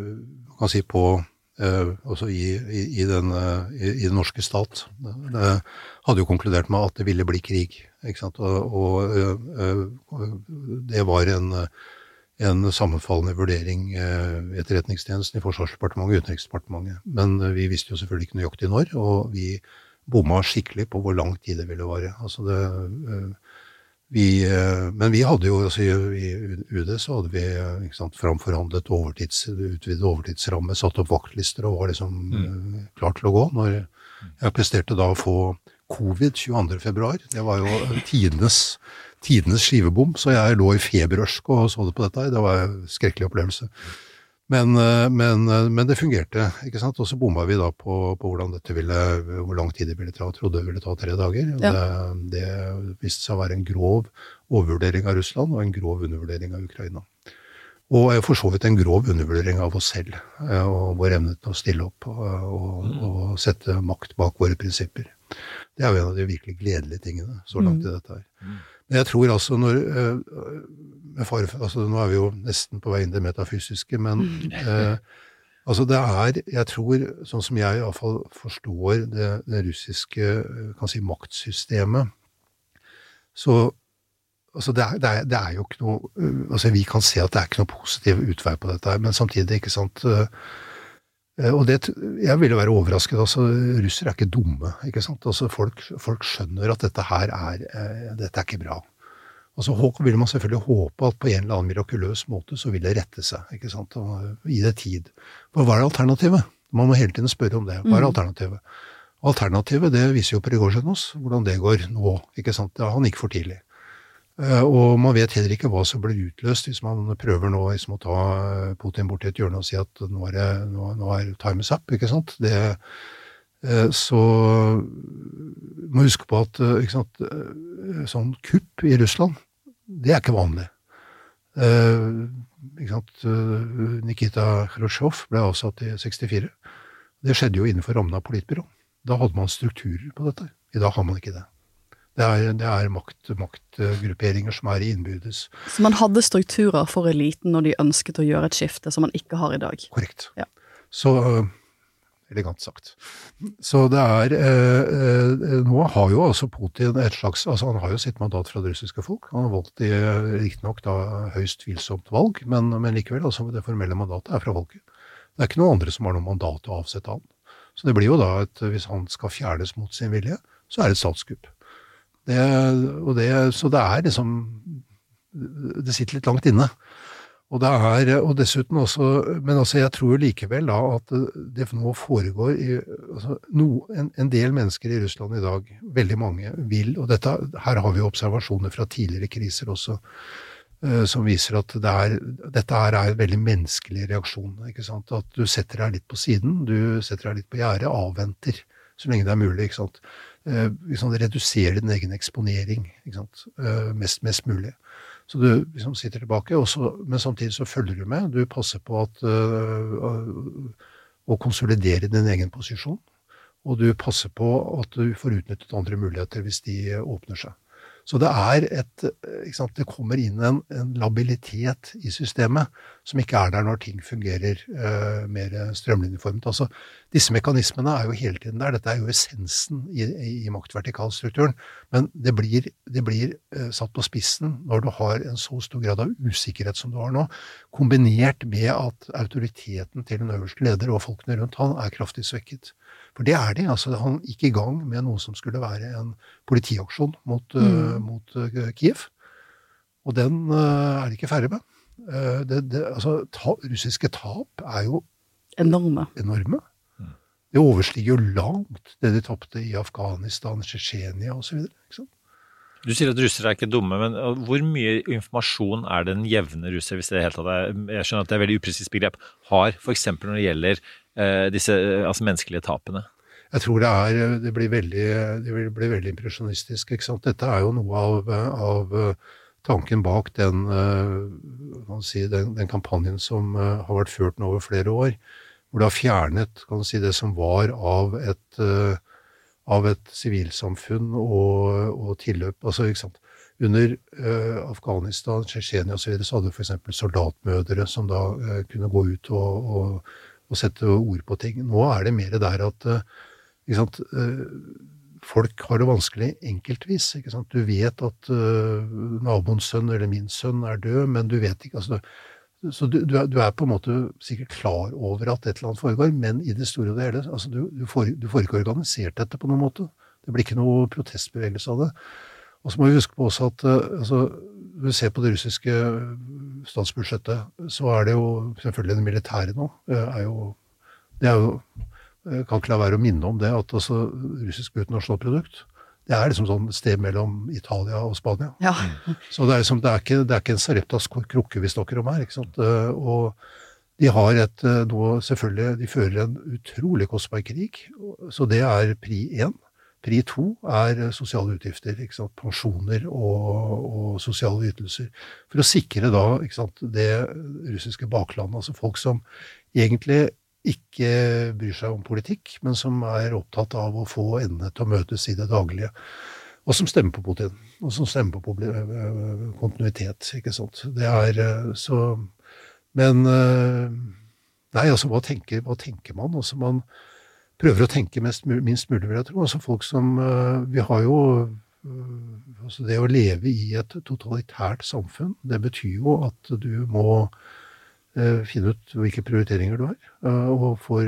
kan si på Uh, også i, i, i, den, uh, i, i den norske stat. Det hadde jo konkludert med at det ville bli krig, ikke sant? Og, og uh, uh, det var en, en sammenfallende vurdering uh, i etterretningstjenesten i Forsvarsdepartementet og Utenriksdepartementet. Men uh, vi visste jo selvfølgelig ikke nøyaktig når, og vi bomma skikkelig på hvor lang tid det ville vare. Altså det... Uh, Vi, men vi hadde jo, altså i U D så hadde vi ikke sant, framforhandlet overtids, utvidet overtidsramme, satt opp vaktlister og var liksom mm. klar til å gå. Når jeg presterte da å få covid tjueandre februar, det var jo tidenes, tidenes skivebom, så jeg lå i feberørsk og så det på dette her. Det var en skrekkelig opplevelse. Men, men, men det fungerte, ikke sant? Og så bomba vi da på, på hvordan dette ville, hvor lang tid det ville ta, trodde det ville ta tre dager. Ja. Det, det viste seg å være en grov overvurdering av Russland og en grov undervurdering av Ukraina. Og for så vidt en grov undervurdering av oss selv, og vår evne til å stille opp og, og, og sette makt bak våre prinsipper. Det er jo en av de virkelig gledelige tingene så langt i dette her. Men jeg tror altså når, med fare, altså nå er vi jo nesten på vei inn det metafysiske, men eh, altså det er, jeg tror, sånn som jeg i hvert fall forstår det, det russiske, kan si, maktsystemet, så altså det er, det, er, det er jo ikke noe, altså vi kan se at det er ikke noe positiv utvei på dette her, men samtidig, ikke sant, og det, jeg ville være overrasket, altså russere er ikke dumme, ikke sant, altså folk, folk skjønner at dette her er, dette er ikke bra. Og så vil man selvfølgelig håpe at på en eller annen mirakuløs måte så vil det rette seg, ikke sant, og gi det tid. For hva er alternativet? Man må hele tiden spørre om det. Hva er alternativet? Alternativet, det viser jo Prigozjin oss, hvordan det går nå, ikke sant? Ja, han gikk for tidlig. Og man vet heller ikke hva som blir utløst hvis man prøver nå liksom, å ta Putin bort til et hjørne og si at nå er, det, nå, nå er time is up, ikke sant? Det, så må huske på at ikke sant, sånn kupp i Russland, det er ikke vanlig. Ikke sant? Nikita Khrushchev ble avsatt i sekstifire. Det skjedde jo innenfor rammen av politbyrå. Da hadde man strukturer på dette. I dag har man ikke det. Det er, det er makt, maktgrupperinger som er innbyrdes. Så man hadde strukturer for eliten når de ønsket å gjøre et skifte som man ikke har i dag? Korrekt. Ja. Så, elegant sagt. Så det er, eh, nå har jo altså Putin et slags, altså han har jo sitt mandat fra det russiske folk. Han har valgt i, riktig nok da, høyst tvilsomt valg, men, men likevel, altså det formelle mandatet er fra folket. Det er ikke noen andre som har noe mandat å avsette han. Så det blir jo da at hvis han skal fjernes mot sin vilje, så er det et statskupp. Det, og det, så det er liksom, det sitter litt langt inne. Og det er, og dessuten også, men altså jeg tror likevel da at det nå foregår i, altså no, en, en del mennesker i Russland i dag, veldig mange vil, og dette, her har vi observasjoner fra tidligere kriser også, uh, som viser at det er, dette her er en veldig menneskelig reaksjon, ikke sant? At du setter deg litt på siden, du setter deg litt på gjerdet, avventer, så lenge det er mulig, ikke sant? Uh, liksom redusere din egen eksponering, ikke sant? Uh, mest, mest mulig. Så du liksom sitter tilbake, og så, men samtidig så følger du med. Du passer på at, uh, å konsolidere din egen posisjon, og du passer på at du får utnyttet andre muligheter hvis de åpner seg. Så det er et, ikke sant, det kommer inn en, en labilitet i systemet som ikke er der når ting fungerer uh, mer strømlinjeformet. Altså, disse mekanismene er jo hele tiden der. Dette er jo essensen i, i, i maktvertikalstrukturen. Men det blir, det blir uh, satt på spissen når du har en så stor grad av usikkerhet som du har nå, kombinert med at autoriteten til den øverste leder og folkene rundt han er kraftig svekket. For det er det, altså han gikk i gang med noe som skulle være en politiaksjon mot, mm. uh, mot uh, Kiev, og den uh, er de ikke ferdig med. Uh, det, det, altså, ta, russiske tap er jo enorme. enorme. Mm. Det overstiger jo langt det de tappte i Afghanistan, Tsjetsjenia og så videre, ikke sant? Du sier at russere er ikke dumme, men hvor mye informasjon er den jevne russer, hvis det er helt tatt er, jeg skjønner at det er veldig upresis begrep, har for eksempel når det gjelder eh, disse altså menneskelige tapene? Jeg tror det er, det blir veldig, det blir veldig impresjonistisk, ikke sant? Dette er jo noe av, av tanken bak den, kan si, den, den kampanjen som har vært ført nå over flere år, hvor det har fjernet, kan si, det som var av et av et sivilsamfunn og, og tilløp, altså ikke sant. Under uh, Afghanistan, Tsjetsjenia og så videre, så hadde for eksempel soldatmødre som da uh, kunne gå ut og, og, og sette ord på ting. Nå er det mer der at uh, ikke sant, uh, folk har det vanskelig enkeltvis, ikke sant. Du vet at uh, naboens sønn eller min sønn er død, men du vet ikke, altså så du, du, er, du er på en måte sikkert klar over at et eller annet foregår, men i det store og det hele, altså du, du, får, du får ikke organisert dette på noen måte. Det blir ikke noe protestbevegelse av det. Og så må vi huske på også at altså, når vi ser på det russiske statsbudsjettet, så er det jo selvfølgelig det militære nå. Er jo, det er jo, jeg kan ikke la være å minne om det, at altså, russisk bruttonasjonalprodukt, det er liksom sånn sted mellom Italia og Spania. Ja. Så det er, liksom, det, er ikke, det er ikke en Sareptas krukke vi snakker om her, ikke sant? Og De har et, nå selvfølgelig, de fører en utrolig kostbar krig, så det er pri én. Pri to er sosiale utgifter, ikke sant? Pensjoner og, og sosiale ytelser, for å sikre da, ikke sant, det russiske baklandet, altså folk som egentlig ikke bryr seg om politikk, men som er opptatt av å få endene til å møtes i det daglige, og som stemmer på Putin, og som stemmer på kontinuitet, ikke sant. Det er så, men nei, altså hva tenker, hva tenker man? Altså man prøver å tenke mest, minst mulig, vil jeg tro. Altså folk som, vi har jo, altså det å leve i et totalitært samfunn, det betyr jo at du må finne ut hvilke prioriteringer du har. Og for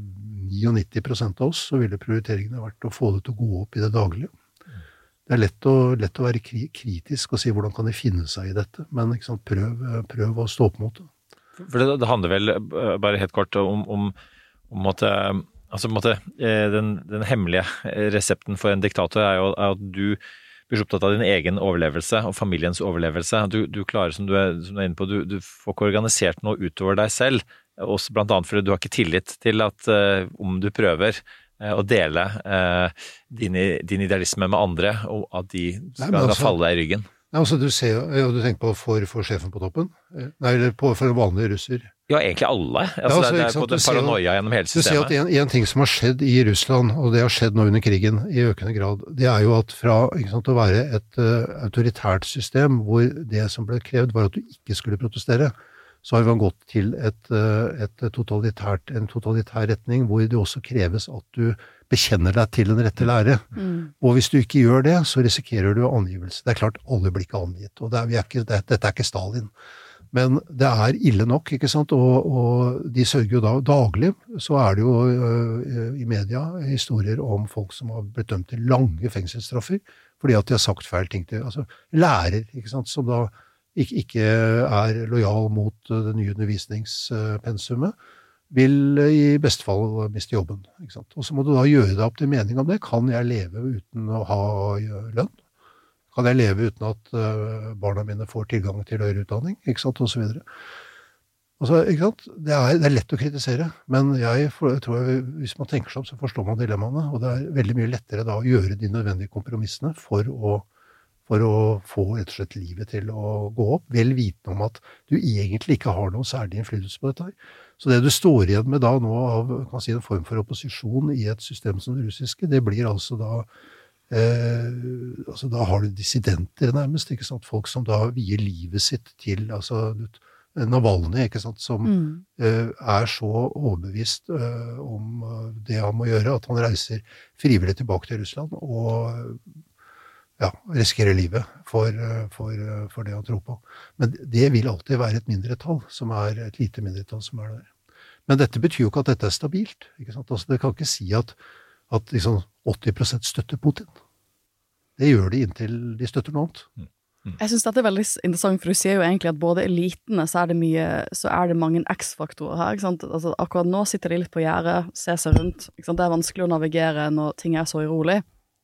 nittini prosent av oss så ville prioriteringene vært å få det til å gå opp i det daglige. Det er lett å, lett å være kritisk og si hvordan kan de finne seg i dette, men ikke sant, prøv, prøv å stå opp mot det. For det, det handler vel bare helt kort om, om, om at altså, måte, den, den hemmelige resepten for en diktator er jo at du blir så opptatt av din egen overlevelse og familiens overlevelse. Du, du klarer, som du, er, som du er inne på, du, du får ikke organisert noe utover deg selv, også blant annet fordi du har ikke tillit til at uh, om du prøver uh, å dele uh, din, din idealisme med andre, og at de skal Nei, altså, falle deg i ryggen. Nei, altså, du, ser, ja, du tenker på for, for sjefen på toppen? Nei, eller på, for en vanlig russer? Ja, egentlig alle. Altså, ja, altså, det, det er både paranoia gjennom hele systemet. Du ser at en, en ting som har skjedd i Russland, og det har skjedd nå under krigen i økende grad, det er jo at fra ikke sant, å være et uh, autoritært system, hvor det som ble krevd var at du ikke skulle protestere, så har vi gått til et, uh, et totalitært, en totalitær retning, hvor det også kreves at du bekjenner deg til den rette lære. Mm. Og hvis du ikke gjør det, så risikerer du angivelse. Det er klart, alle blir ikke angitt, og det er, vi er ikke, det, dette er ikke Stalin. Men det er ille nok, ikke sant, og, og de sørger jo da daglig, så er det jo uh, i media historier om folk som har blitt dømt til lange fengselsstraffer, fordi at de har sagt feil ting til, altså lærer, ikke sant, som da ikke, ikke er lojal mot uh, det nye undervisningspensumet, vil i beste fall miste jobben, ikke sant. Og så må du da gjøre deg opp til mening om det. Kan jeg leve uten å ha lønn? Kan jeg leve uten at uh, barna mine får tilgang til høyere utdanning, ikke sant, og så videre. Altså, ikke sant, det er, det er lett å kritisere, men jeg, for, jeg tror jeg, hvis man tenker seg om, så forstår man dilemmaene, og det er veldig mye lettere da å gjøre de nødvendige kompromissene for å, for å få rett og slett livet til å gå opp, vel vitende om at du egentlig ikke har noen særlig innflytelse på dette her. Så det du står igjen med da nå av, kan si, en form for opposisjon i et system som det russiske, det blir altså da Eh, altså da har du dissidenter nærmest, ikke sant? Folk som da vier livet sitt til, altså Navalny, ikke sant? Som mm. eh, er så overbevist eh, om det han må gjøre, at han reiser frivillig tilbake til Russland og ja, risikerer livet for, for, for det han tror på. Men det vil alltid være et mindretall, som er et lite mindretall som er der. Men dette betyr jo ikke at dette er stabilt, ikke sant? Altså det kan ikke si at at liksom åtti prosent støtter Putin. Det gjør de inntil de støtter noe annet. Mm. Mm. Jeg synes dette er veldig interessant, for du sier jo egentlig at både elitene, så er det mye, så er det mange X-faktorer her, ikke sant? Altså, akkurat nå sitter de litt på gjerdet, ser seg rundt, ikke sant? Det er vanskelig å navigere når ting er så urolig.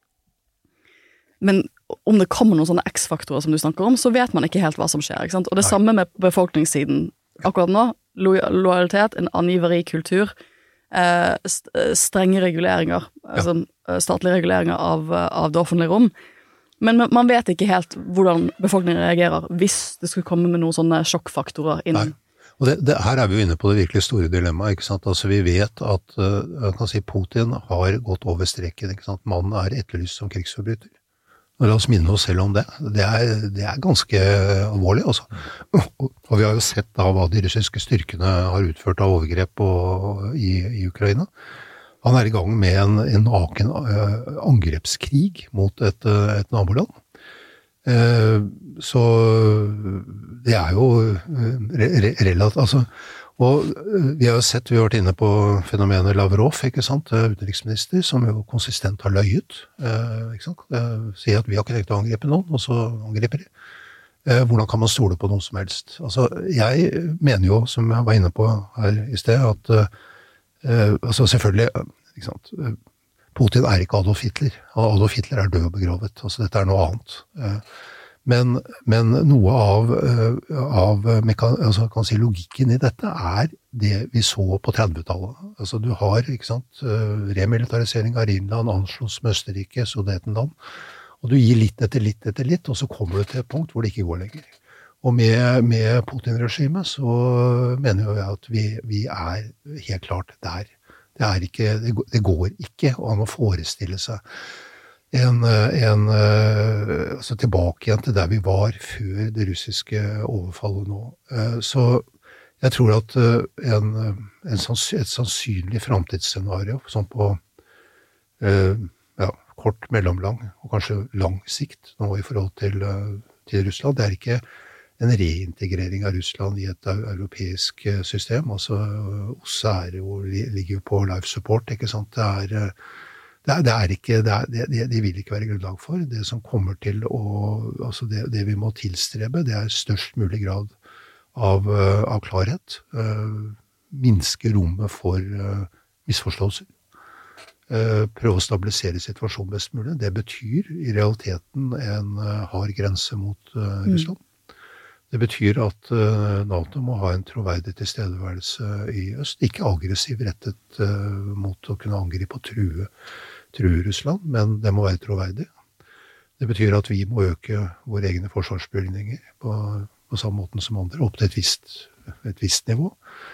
Men om det kommer noen sånne X-faktorer som du snakker om, så vet man ikke helt hva som skjer, ikke sant? Og det Nei. Samme med befolkningssiden. Akkurat nå, lo- lojalitet, en angiveri kultur, Eh, st- strenge reguleringer, ja. altså statlige reguleringer av, av det offentlige rom. Men man vet ikke helt hvordan befolkningen reagerer hvis det skulle komme med noen sånne sjokkfaktorer inn. Nei. Og det, det, her er vi jo inne på det virkelig store dilemmaet, ikke sant? Altså vi vet at uh, jeg kan si Putin har gått over streken, ikke sant? Mannen er etterlyst som krigsforbryter. Og la oss minne oss selv om det. Det er, det er ganske alvorlig, altså. Og vi har jo sett da hva de russiske styrkene har utført av overgrep på, i, i Ukraina. Han er i gang med en, en naken uh, angrepskrig mot et, uh, et naboland. Uh, så det er jo re, re, relativt, altså. Og vi har jo sett, vi har vært inne på fenomenet Lavrov, ikke sant, utenriksminister, som jo konsistent har løyet, eh, ikke sant, eh, sier at vi har ikke tenkt å angripe noen, og så angriper de. Eh, hvordan kan man stole på noe som helst? Altså, jeg mener jo, som jeg var inne på her i sted, at eh, altså selvfølgelig, ikke sant, Putin er ikke Adolf Hitler, og Adolf Hitler er død og begravet, altså dette er noe annet. Eh, Men, men noe av, av mekan, altså, kan si, logikken i dette er det vi så på trettitallet. Altså, du har ikke sant, remilitarisering av Rhinland, Anschluss med Østerrike, Sudetenland, og du gir litt etter litt etter litt, og så kommer du til et punkt hvor det ikke går lenger. Og med, med Putin-regimet så mener jeg at vi, vi er helt klart der. Det, er ikke, det går ikke an å forestille seg en, en, altså tilbake igjen til der vi var før det russiske overfallet nå. Så jeg tror at en, en sanns, et sannsynlig fremtidsscenario, sånn på ja, kort, mellomlang og kanskje lang sikt nå i forhold til, til Russland, det er ikke en reintegrering av Russland i et europeisk system. Altså, O S S E er jo, ligger jo på life support, ikke sant? Det er, det er, det er ikke, det, er, det, det vil ikke være grunnlag for. Det som kommer til å, altså det, det vi må tilstrebe, det er størst mulig grad av, av klarhet. Uh, minske rommet for uh, misforståelser. Uh, prøve å stabilisere situasjonen best mulig. Det betyr i realiteten en uh, hard grense mot uh, Russland. Mm. Det betyr at uh, NATO må ha en troverdig tilstedeværelse i øst, ikke aggressiv rettet uh, mot å kunne angripe og true, true Russland, men det må være troverdig. Det betyr at vi må øke våre egne forsvarsbevilgninger på, på samme måten som andre, opp til et visst, et visst nivå.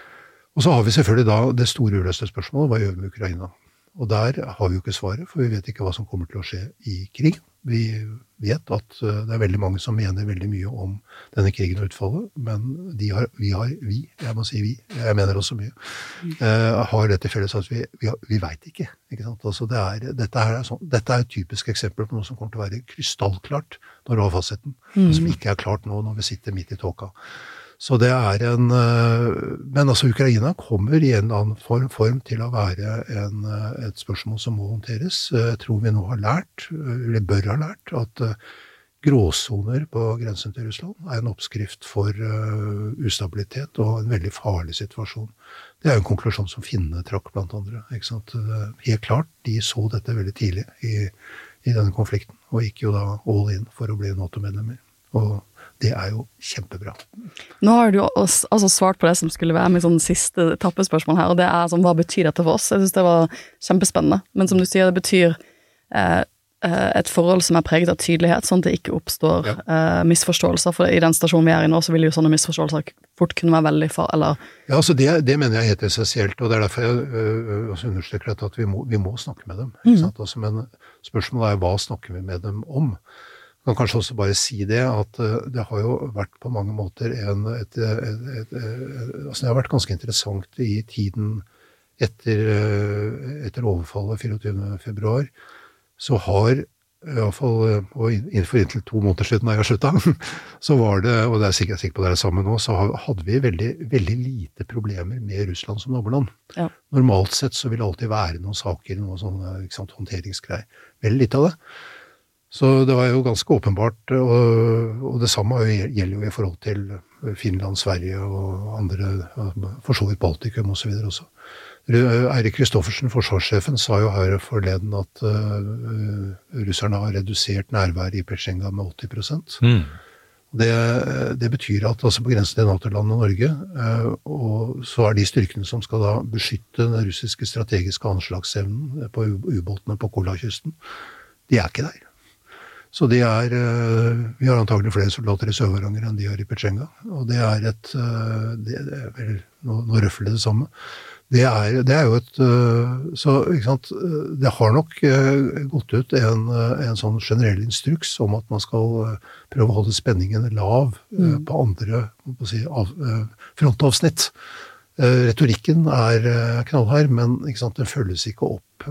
Og så har vi selvfølgelig da det store uløste spørsmålet, hva gjør vi med Ukraina? Og der har vi jo ikke svaret, for vi vet ikke hva som kommer til å skje i krigen. Vi vet at det er veldig mange som mener veldig mye om denne krigen og utfallet, men de har, vi har, vi, jeg må si vi, jeg mener også mye, uh, har dette felles at vi, vi, vi vet ikke, ikke sant? Altså det er, dette, er sånn, dette er et typisk eksempel på noe som kommer til å være krystallklart når du har fastsetten, mm. som ikke er klart nå når vi sitter midt i tåka. Så det er en, men altså Ukraina kommer i en annen form, form til å være en, et spørsmål som må håndteres. Jeg tror vi nå har lært, eller bør ha lært, at gråsoner på grensen til Russland er en oppskrift for ustabilitet og en veldig farlig situasjon. Det er jo en konklusjon som finnene trakk blant andre. Ikke sant? Helt klart, de så dette veldig tidlig i, i denne konflikten, og gikk jo da all in for å bli NATO-medlemmer. Og det er jo kjempebra. Nå har du altså svart på det som skulle være med sånn siste etappespørsmål her, og det er sånn, hva betyr dette for oss? Jeg synes det var kjempespennende, men som du sier, det betyr eh, et forhold som er preget av tydelighet, sånn at det ikke oppstår ja. eh, misforståelser, for i den stasjonen vi er i nå, så vil jo sånne misforståelser fort kunne være veldig far, eller... Ja, altså det, det mener jeg er helt essensielt, og det er derfor jeg øh, også understreker at vi må, vi må snakke med dem, ikke sant? Altså, men spørsmålet er, hva snakker vi med dem om? Jeg kan kanskje også bare si det, at det har jo vært på mange måter en, et, et, et, et, altså det har vært ganske interessant i tiden etter, etter overfallet fireogtyvende februar, så har i hvert fall, og innenfor inntil to måneder siden da jeg sluttet, så var det, og det er sikkert sikkert på det samme nå, så hadde vi veldig, veldig lite problemer med Russland som naboland. Ja. Normalt sett så vil det alltid være noen saker, noen sånne ikke sant, håndteringsgreier. Veldig lite av det. Så det var jo ganske åpenbart, og, og det samme gjelder jo i forhold til Finland, Sverige og andre, for så vidt Baltikum og så videre også. Eirik Kristoffersen, forsvarssjefen, sa jo her forleden at uh, russerne har redusert nærværet i Petsjenga med åtti prosent. Mm. Det, det betyr at altså på grensen til NATO-landet Norge, uh, og så er de styrkene som skal da beskytte den russiske strategiske anslagsevnen på ubåtene på Kolakysten, de er ikke der. Så det er, vi har antagelig flere soldater i Sør-Varanger enn de har i Petsjenga, og det er et, det, det er vel, nå, nå røfler det samme, det er, det er jo et, så ikke sant, det har nok gått ut en, en sånn generell instruks om at man skal prøve å holde spenningen lav mm. på andre på å si, av, frontavsnitt. Retorikken er knallhard, men ikke sant, den følges ikke opp,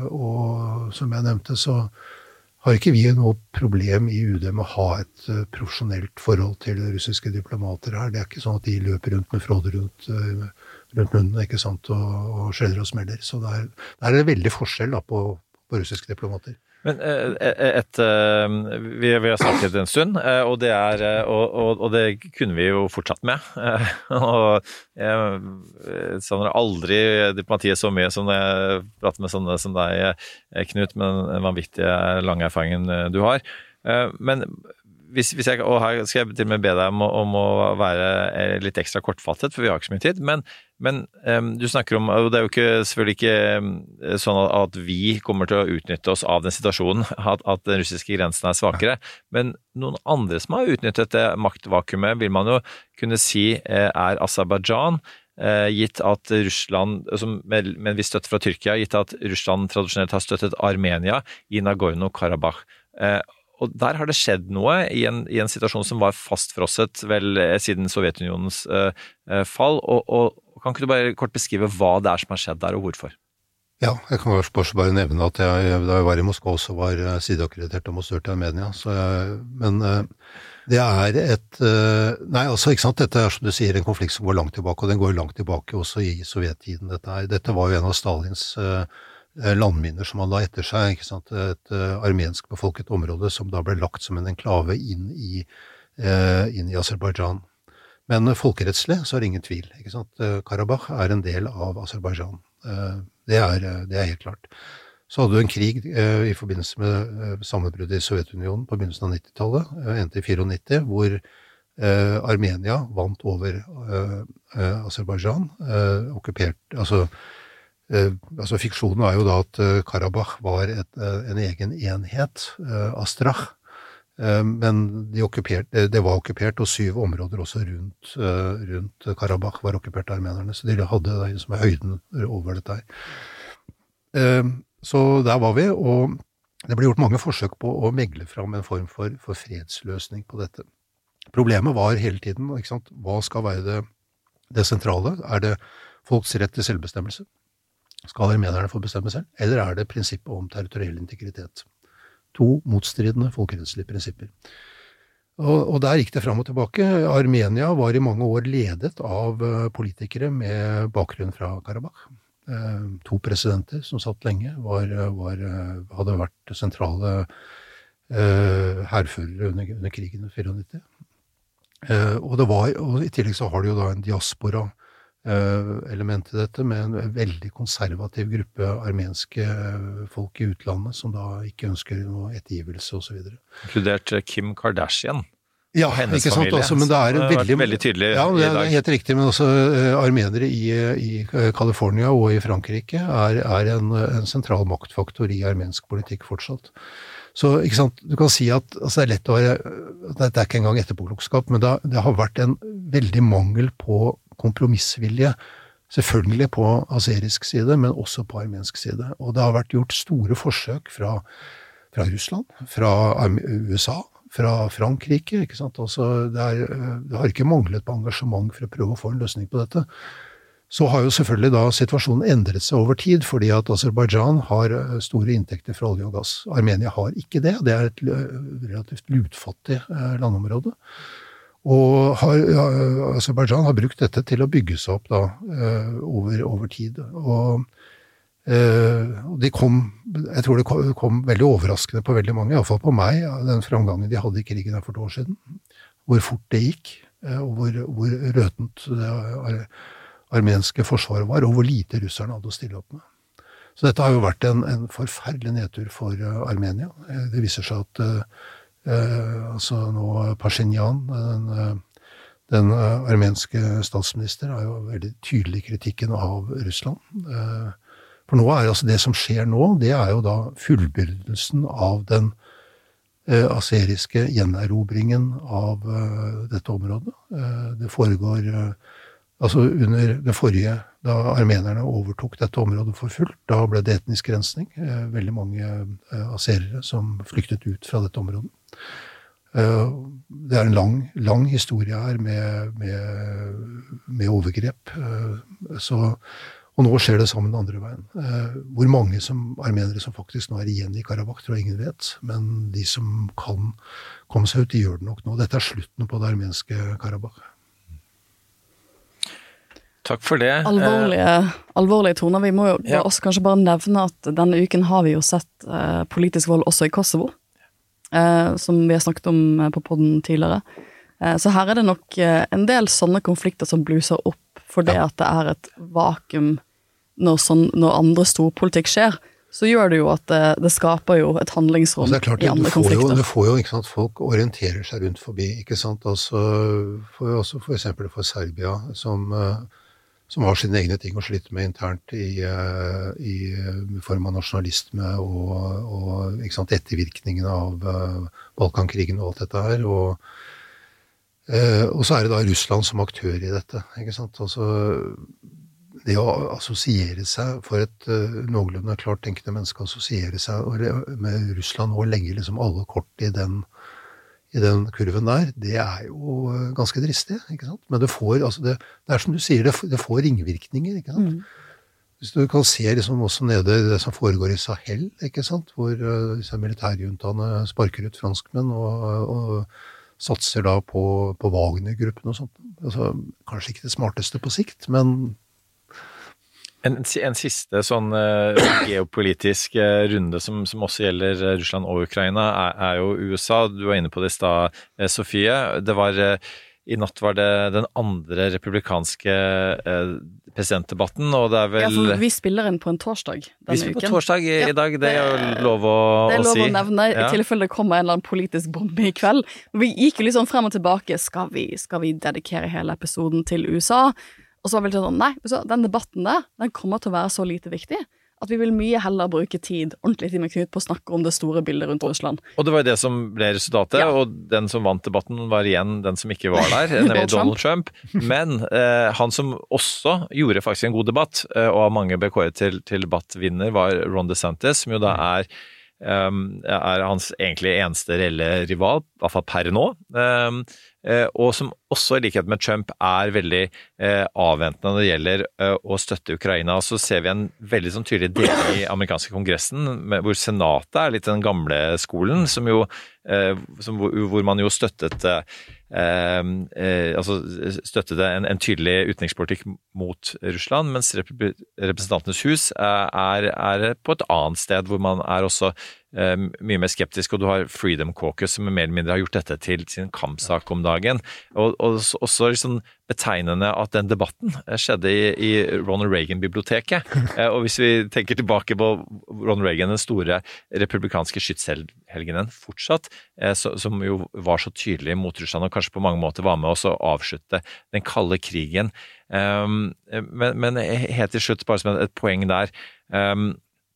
og som jeg nevnte så har ikke vi noe problem i U D med å ha et uh, profesjonelt forhold til russiske diplomater her. Det er ikke sånn at de løper rundt med fråder rundt, uh, rundt munnen, ikke sant, og, og skjeller og smeller. Så det er, det er en veldig forskjell da, på, på russiske diplomater. Men et, et, vi, vi har snakket en stund, og det, er, og, og, og det kunne vi jo fortsatt med. Og jeg savner aldri diplomatiet så mye som jeg prater med sånne som deg, Knut, med den vanvittige lange erfaringen du har. Men hvis, hvis jeg, og her skal jeg til og med be deg om, om å være litt ekstra kortfattet, for vi har ikke så mye tid, men, men um, du snakker om, og det er jo ikke, selvfølgelig ikke sånn at vi kommer til å utnytte oss av den situasjonen, at, at den russiske grensen er svakere, men noen andre som har utnyttet det maktvakuumet, vil man jo kunne si er Aserbajdsjan, gitt at Russland, med en viss støtte fra Tyrkia, gitt at Russland tradisjonelt har støttet Armenia i Nagorno-Karabakh. Og der har det skjedd noe i en, i en situasjon som var fastfrosset vel siden Sovjetunionens fall, og, og kan ikke du bare kort beskrive hva det er som har skjedd der, og hvorfor? Ja, jeg kan bare, bare nevne at jeg, da jeg var i Moskva også var sideakkreditert ambassadør til Armenia, så jeg, men det er et, nei altså ikke sant, dette er som du sier en konflikt som går langt tilbake, og den går langt tilbake også i sovjettiden. Dette, er, dette var jo en av Stalins landminer som han la etter seg, ikke sant, et armensk befolket område som da ble lagt som en enklave inn i, inn i Aserbajdsjan. Men folkerettslig så er det ingen tvil, ikke sant, Karabakh er en del av Aserbajdsjan. Det er, det er helt klart. Så hadde du en krig eh, i forbindelse med eh, sammenbruddet i Sovjetunionen på begynnelsen av nittitallet, eh, endte i nittifire, hvor eh, Armenia vant over eh, eh, Aserbajdsjan, eh, okkupert, altså, eh, altså fiksjonen er jo da at eh, Karabakh var et, eh, en egen enhet, eh, Astrach, eh, men de okkupert, eh, det var okkupert, og syv områder også rundt, eh, rundt Karabakh var okkupert av armenerne, så de hadde det som er høyden over dette her. Eh, Så der var vi, og det ble gjort mange forsøk på å megle fram en form for, for fredsløsning på dette. Problemet var hele tiden, ikke sant? Hva skal være det, det sentrale? Er det folks rett til selvbestemmelse? Skal armenerne få bestemme selv? Eller er det prinsippet om territoriell integritet? To motstridende folkerettslige prinsipper. Og, og der gikk det fram og tilbake. Armenia var i mange år ledet av politikere med bakgrunn fra Karabakh. To presidenter som satt lenge var, var, hadde vært sentrale eh, herførere under, under krigen i nittifire. Eh, og, det var, og i tillegg så har det jo da en diaspora eh, element i dette, med en veldig konservativ gruppe armenske folk i utlandet som da ikke ønsker noe ettergivelse og så videre. Inkludert Kim Kardashian. Ja, ikke sant, også, men det er en veldig, veldig tydelig ja, det er helt riktig, men også uh, armenere i, i California og i Frankrike er, er en, en sentral maktfaktor i armensk politikk fortsatt. Så, ikke sant, du kan si at altså, det er lett å være, det er ikke engang etterpåklokskap, men det, det har vært en veldig mangel på kompromissvilje, selvfølgelig på aserisk side, men også på armensk side. Og det har vært gjort store forsøk fra, fra Russland, fra U S A, fra Frankrike, ikke sant? Altså, det, er, det har ikke manglet på engasjement for å prøve å få en løsning på dette. Så har jo selvfølgelig da situasjonen endret seg over tid, fordi at Aserbajdsjan har store inntekter fra olje og gass. Armenia har ikke det, det er et relativt lutfattig landområde. Og har, Aserbajdsjan har brukt dette til å bygge seg opp da, over, over tid. Og Uh, de kom, jeg tror det kom, kom veldig overraskende på veldig mange, i hvert fall på meg, den framgangen de hadde i krigen her for to år siden, hvor fort det gikk, uh, og hvor, hvor røtent det ar armenske forsvaret var, og hvor lite russerne hadde å stille opp med. Så dette har jo vært en, en forferdelig nedtur for uh, Armenia. Uh, det viser seg at uh, uh, altså nå Pashinyan, den, uh, den uh, armenske statsminister, er jo veldig tydelig i kritikken av Russland. Uh, For nå er altså det som skjer nå, det er jo da fullbyrdelsen av den eh, aseriske gjenerobringen av eh, dette området. Eh, det foregår, eh, altså under det forrige, da armenerne overtok dette området for fullt, da ble det etnisk rensning. Eh, veldig mange eh, aserere som flyktet ut fra dette området. Eh, det er en lang, lang historie her med, med, med overgrep. Eh, så Og nå skjer det sammen den andre veien. Eh, hvor mange som, armenere som faktisk nå er igjen i Karabakh, tror jeg ingen vet. Men de som kan komme seg ut, de gjør det nok nå. Dette er slutten på det armenske Karabakh. Takk for det. Alvorlige, alvorlige toner. Vi må jo ja. også kanskje bare nevne at denne uken har vi jo sett eh, politisk vold også i Kosovo. Eh, som vi har snakket om på podden tidligere. Eh, så her er det nok eh, en del sånne konflikter som bluser opp for det ja. at det er et vakuum når, sånn, når andre storpolitikk skjer, så gjør det jo at det, det skaper jo et handlingsrom altså, klart, i andre du får konflikter. Jo, du får jo, ikke sant, folk orienterer seg rundt forbi, ikke sant, altså, for, også for eksempel for Serbia, som, som har sine egne ting å slite med internt i, i form av nasjonalisme og, og ikke sant, ettervirkningene av Balkankrigen og alt dette her, og, og så er det da Russland som aktør i dette, ikke sant, altså det å assosiere seg for et uh, noenlunde klart tenkende menneske, assosiere seg med Russland og legge liksom alle kort i den, i den kurven der, det er jo uh, ganske dristig, ikke sant? Men det får, altså det, det er som du sier, det, det får ringvirkninger, ikke sant? Mm. Hvis du kan se liksom også nede det som foregår i Sahel, ikke sant? Hvor uh, disse militærjuntene sparker ut franskmenn og, og satser da på, på Wagner-gruppen og sånt. Altså, kanskje ikke det smarteste på sikt, men En, en siste sånn uh, geopolitisk uh, runde som, som også gjelder uh, Russland og Ukraina er, er jo U S A. Du var inne på det i stad, uh, Sofie. Det var, uh, I natt var det den andre republikanske uh, presidentdebatten, og det er vel... Ja, for vi spiller inn på en torsdag denne uken. Vi spiller på torsdag i, ja, i dag, det er jo lov å, det er lov å si. å nevne, ja. I tilfelle det kommer en eller annen politisk bombe i kveld. Vi gikk jo litt sånn frem og tilbake, skal vi, skal vi dedikere hele episoden til U S A? Og så var vi litt sånn, nei, den debatten der, den kommer til å være så lite viktig, at vi vil mye heller bruke tid, ordentlig tid med Knut, på å snakke om det store bildet rundt Russland. Og det var jo det som ble resultatet, ja. Og den som vant debatten var igjen den som ikke var der, nemlig Donald Trump. Men eh, han som også gjorde faktisk en god debatt, eh, og av mange ble kåret til, til debattvinner, var Ron DeSantis, som jo da er Um, er hans egentlig eneste reelle rival, i hvert fall per nå, um, uh, og som også i likhet med Trump er veldig uh, avventende når det gjelder uh, å støtte Ukraina. Så ser vi en veldig sånn tydelig del i amerikanske kongressen, med, hvor senatet er litt den gamle skolen, som jo, uh, som, hvor, hvor man jo støttet uh, uh, uh, altså støttet en, en tydelig utenrikspolitikk mot Russland, mens rep- representantenes hus uh, er, er på et annet sted, hvor man er også Uh, mye mer skeptisk, og du har Freedom Caucus som mer eller mindre har gjort dette til sin kampsak om dagen, og, og også liksom betegnende at den debatten skjedde i, i Ronald Reagan-biblioteket, uh, og hvis vi tenker tilbake på Ronald Reagan, den store republikanske skytshelgenen fortsatt, uh, så, som jo var så tydelig mot Russland, og kanskje på mange måter var med også å avslutte den kalde krigen, um, men, men helt til slutt bare som et poeng der, um,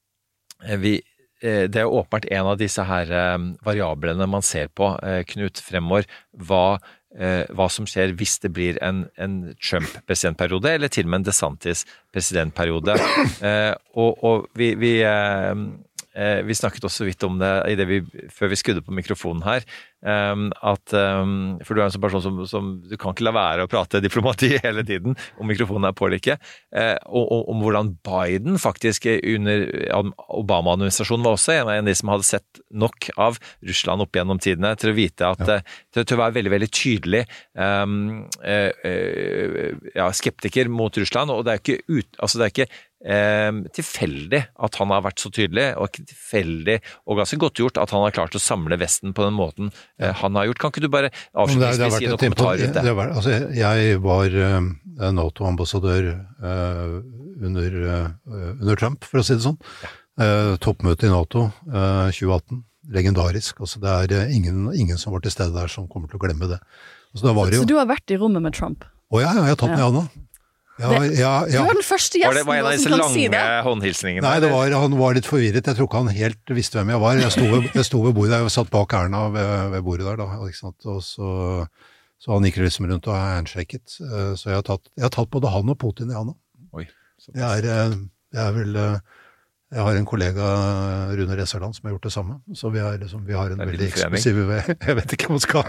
vi det er åpenbart en av disse her eh, variablene man ser på, eh, Knut, fremover, hva, eh, hva som skjer hvis det blir en, en Trump-presidentperiode, eller til og med en DeSantis-presidentperiode. Eh, og, og vi, vi, eh, vi snakket også vidt om det, i det vi, før vi skudde på mikrofonen her, Um, at, um, for du er en sånn person som, som du kan ikke la være å prate diplomati hele tiden, om mikrofonen er på eller ikke, uh, og, og om hvordan Biden faktisk under Obama-administrasjonen var også en av de som hadde sett nok av Russland opp gjennom tidene til å vite at, ja. uh, til, til å være veldig, veldig tydelig um, uh, uh, ja, skeptiker mot Russland, og det er ikke, ut, altså det er ikke um, tilfeldig at han har vært så tydelig, og ikke tilfeldig og ganske godt gjort at han har klart å samle Vesten på den måten han har gjort. Kan ikke du bare avslutningsvis si noen kommentarer rundt det? det var, altså, jeg var uh, NATO-ambassadør uh, under, uh, under Trump, for å si det sånn. Uh, toppmøte i NATO uh, tjue atten. Legendarisk. Altså, det er uh, ingen, ingen som var til stede der som kommer til å glemme det. Altså, det var så, jo... så du har vært i rommet med Trump? Å ja, jeg har tatt med ja. han da. Ja, det, ja, ja. Du var den første gjesten var det, var som kan si det. Var en av disse lange håndhilsningene? Nei, det var, han var litt forvirret. Jeg tror ikke han helt visste hvem jeg var. Jeg sto ved, jeg sto ved bordet, jeg satt bak Erna ved, ved bordet der da, ikke sant? Og så, så han gikk liksom rundt og handshaket. Så jeg har tatt, jeg har tatt både han og Putin i handa. Oi. Det er, det er vel... Jeg har en kollega, Rune Resserland, som har gjort det samme. Så vi, er, liksom, vi har en veldig eksklusiv... Jeg vet ikke hva man skal...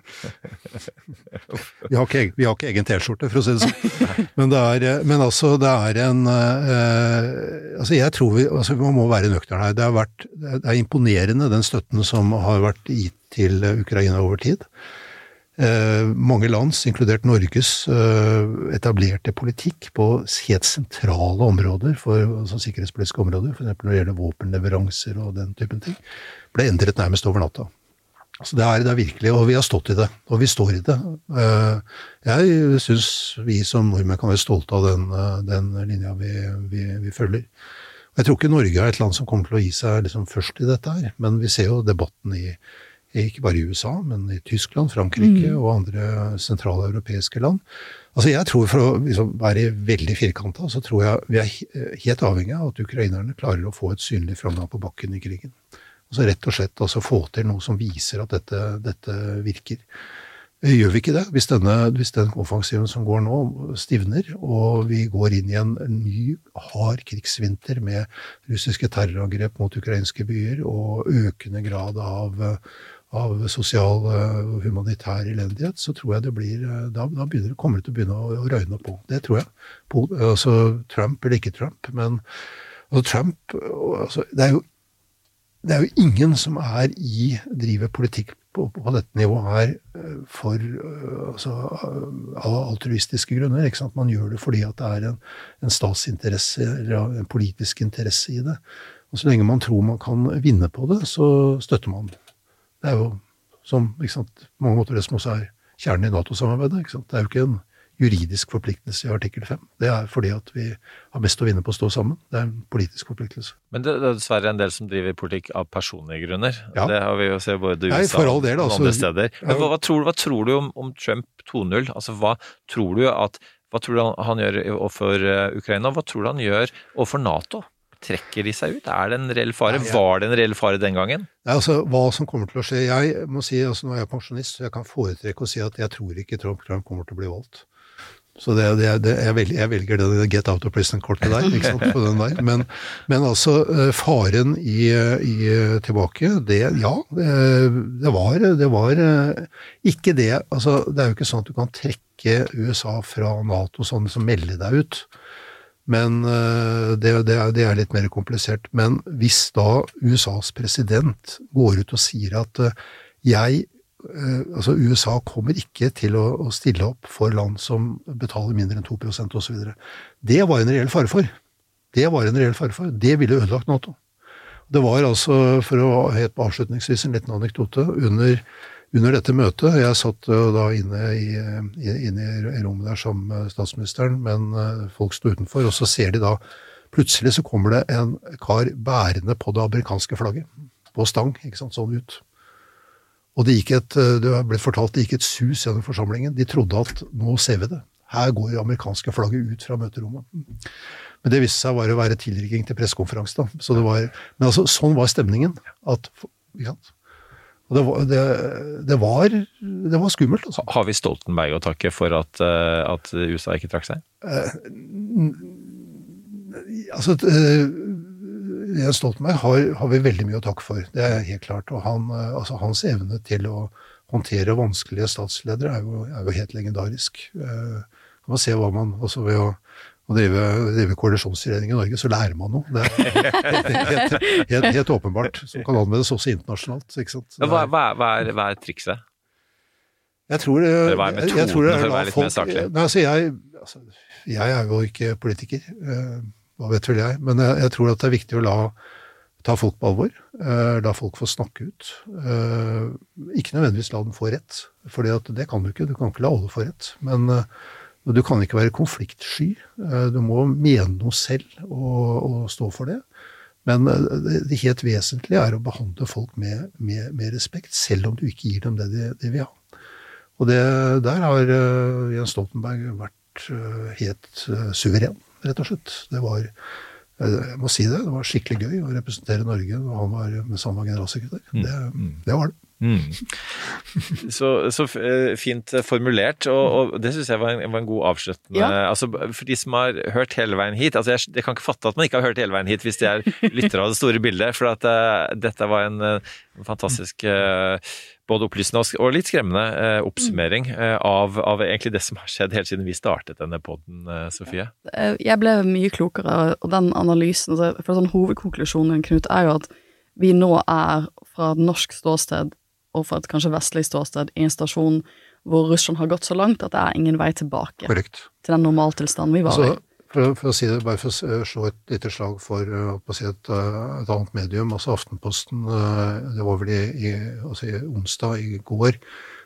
Vi har ikke, vi har ikke egen T-skjorte, for å si det sånn. Men, det er, men altså, det er en... Eh, altså, jeg tror vi... Altså, man må være nøktern her. Det, har vært, det er imponerende, den støtten som har vært gitt til Ukraina over tid. Eh, mange lands, inkludert Norges, eh, etablerte politikk på helt sentrale områder, for, altså sikkerhetspolitiske områder, for eksempel når det gjelder våpenleveranser og den typen ting, ble endret nærmest over natta. Så det er, det er virkelig, og vi har stått i det, og vi står i det. Eh, jeg synes vi som nordmenn kan være stolte av den, den linja vi, vi, vi følger. Jeg tror ikke Norge er et land som kommer til å gi seg liksom først i dette her, men vi ser jo debatten i, ikke bare i U S A, men i Tyskland, Frankrike mm. og andre sentrale europeiske land. Altså jeg tror, for å liksom være veldig firkantet, så tror jeg vi er helt avhengig av at ukrainerne klarer å få et synlig framgang på bakken i krigen. Altså rett og slett altså få til noe som viser at dette, dette virker. Gjør vi ikke det? Hvis, denne, hvis den offensiven som går nå stivner, og vi går inn i en ny, hard krigsvinter med russiske terrorangrep mot ukrainske byer, og økende grad av, av sosial og humanitær elendighet, så tror jeg det blir, da, da begynner, kommer det til å begynne å, å røyne på. Det tror jeg. På, altså Trump eller ikke Trump, men altså Trump, altså, det er jo Det er jo ingen som er i driver politikk på, på dette nivået her for altså, av altruistiske grunner. Ikke sant? Man gjør det fordi at det er en, en statsinteresse eller en politisk interesse i det. Og så lenge man tror man kan vinne på det, så støtter man det. Det er jo som ikke sant, på mange måter det som også er kjernen i NATO-samarbeidet. Ikke sant? Det er jo ikke en juridisk forpliktelse i artikkel fem. Det er fordi at vi har mest å vinne på å stå sammen. Det er en politisk forpliktelse. Men det, det er dessverre en del som driver politikk av personlige grunner. Ja. Det har vi jo sett både i U S A og del, altså, andre steder. Men ja. hva, hva, tror, hva tror du om, om Trump to null? Altså, hva tror du at hva tror du han, han gjør overfor Ukraina? Hva tror du han gjør overfor NATO? Trekker de seg ut? Er det en reell fare? Nei, ja. Var det en reell fare den gangen? Nei, altså, hva som kommer til å skje? Jeg må si, altså, nå er jeg pensjonist, så jeg kan foretrekke å si at jeg tror ikke Trump, Trump kommer til å bli valgt. Så det, det, det, jeg, velger, jeg velger det get out of prison-kortet der, ikke sant, på den der. Men, men altså, faren i, i tilbake, det, ja, det, det var, det var ikke det, altså, det er jo ikke sånn at du kan trekke U S A fra NATO sånn som melder deg ut. Men det, det, er, det er litt mer komplisert. Men hvis da U S A's president går ut og sier at jeg altså U S A kommer ikke til å, å stille opp for land som betaler mindre enn to prosent og så videre. Det var en reell fare for. Det var en reell fare for. Det ville ødelagt NATO. Det var altså, for å ha helt på avslutningsvis en liten anekdote, under, under dette møtet, jeg satt da inne i, inne i rommet der som statsministeren, men folk stod utenfor, og så ser de da, plutselig så kommer det en kar bærende på det amerikanske flagget, på stang, ikke sant, sånn ut. Og det gikk et, det har blitt fortalt, det gikk et sus gjennom forsamlingen. De trodde at nå ser vi det. Her går det amerikanske flagget ut fra møterommet. Men det viste seg bare å være tilrigging til pressekonferanse da. Så det var, men altså, sånn var stemningen. At, ikke sant? Og det var, det, det var, det var skummelt. Altså. Har vi Stoltenberg å takke for at, at U S A ikke trakk seg? Eh, altså... Eh, Jens Stoltenberg har, har vi veldig mye å takke for, det er helt klart. Og han, altså hans evne til å håndtere vanskelige statsledere er jo, er jo helt legendarisk. Eh, kan man se hva man, også ved å, å drive, drive koalisjonsregjering i Norge, så lærer man noe. Det er helt, helt, helt, helt åpenbart, som kan anvendes også internasjonalt. Ikke sant? Hva, hva, hva, er, hva er trikset? Jeg tror det, hva er metoden jeg, jeg tror det er, for å være litt folk, mer saklig? Nei, altså jeg, altså, jeg er jo ikke politiker, eh, hva vet vel jeg, men jeg, jeg tror at det er viktig å la ta folk på alvor, uh, la folk få snakke ut. Uh, ikke nødvendigvis la dem få rett, for det kan du ikke, du kan ikke la alle få rett, men uh, du kan ikke være konfliktsky, uh, du må mene noe selv og, og stå for det, men uh, det, det helt vesentlige er å behandle folk med, med, med respekt, selv om du ikke gir dem det de, de vil ha. Og det, der har uh, Jens Stoltenberg vært uh, helt uh, suveren. Rett og slett. Det var, jeg må si det, det var skikkelig gøy å representere Norge når han var, mens han var generalsekretær. Det, det var det. Mm. Så, så fint formulert, og, og det synes jeg var en, var en god avsluttende. Ja. Altså, for de som har hørt hele veien hit, altså jeg, jeg kan ikke fatte at man ikke har hørt hele veien hit hvis de er lyttere av det store bildet, for at uh, dette var en, en fantastisk uh, både opplysende og litt skremmende uh, oppsummering uh, av, av egentlig det som har skjedd helt siden vi startet denne podden, uh, Sofie. Jeg ble mye klokere, og den analysen, for sånn hovedkonklusjonen, Knut, er jo at vi nå er fra et norsk ståsted og for et kanskje vestlig ståsted i en stasjon hvor Russland har gått så langt at det er ingen vei tilbake. Korrekt. Til den normaltilstanden vi var altså, i. For, for å si det, bare for å slå et lite slag for å si et, et annet medium, altså Aftenposten, det var vel i, i, altså i onsdag i går,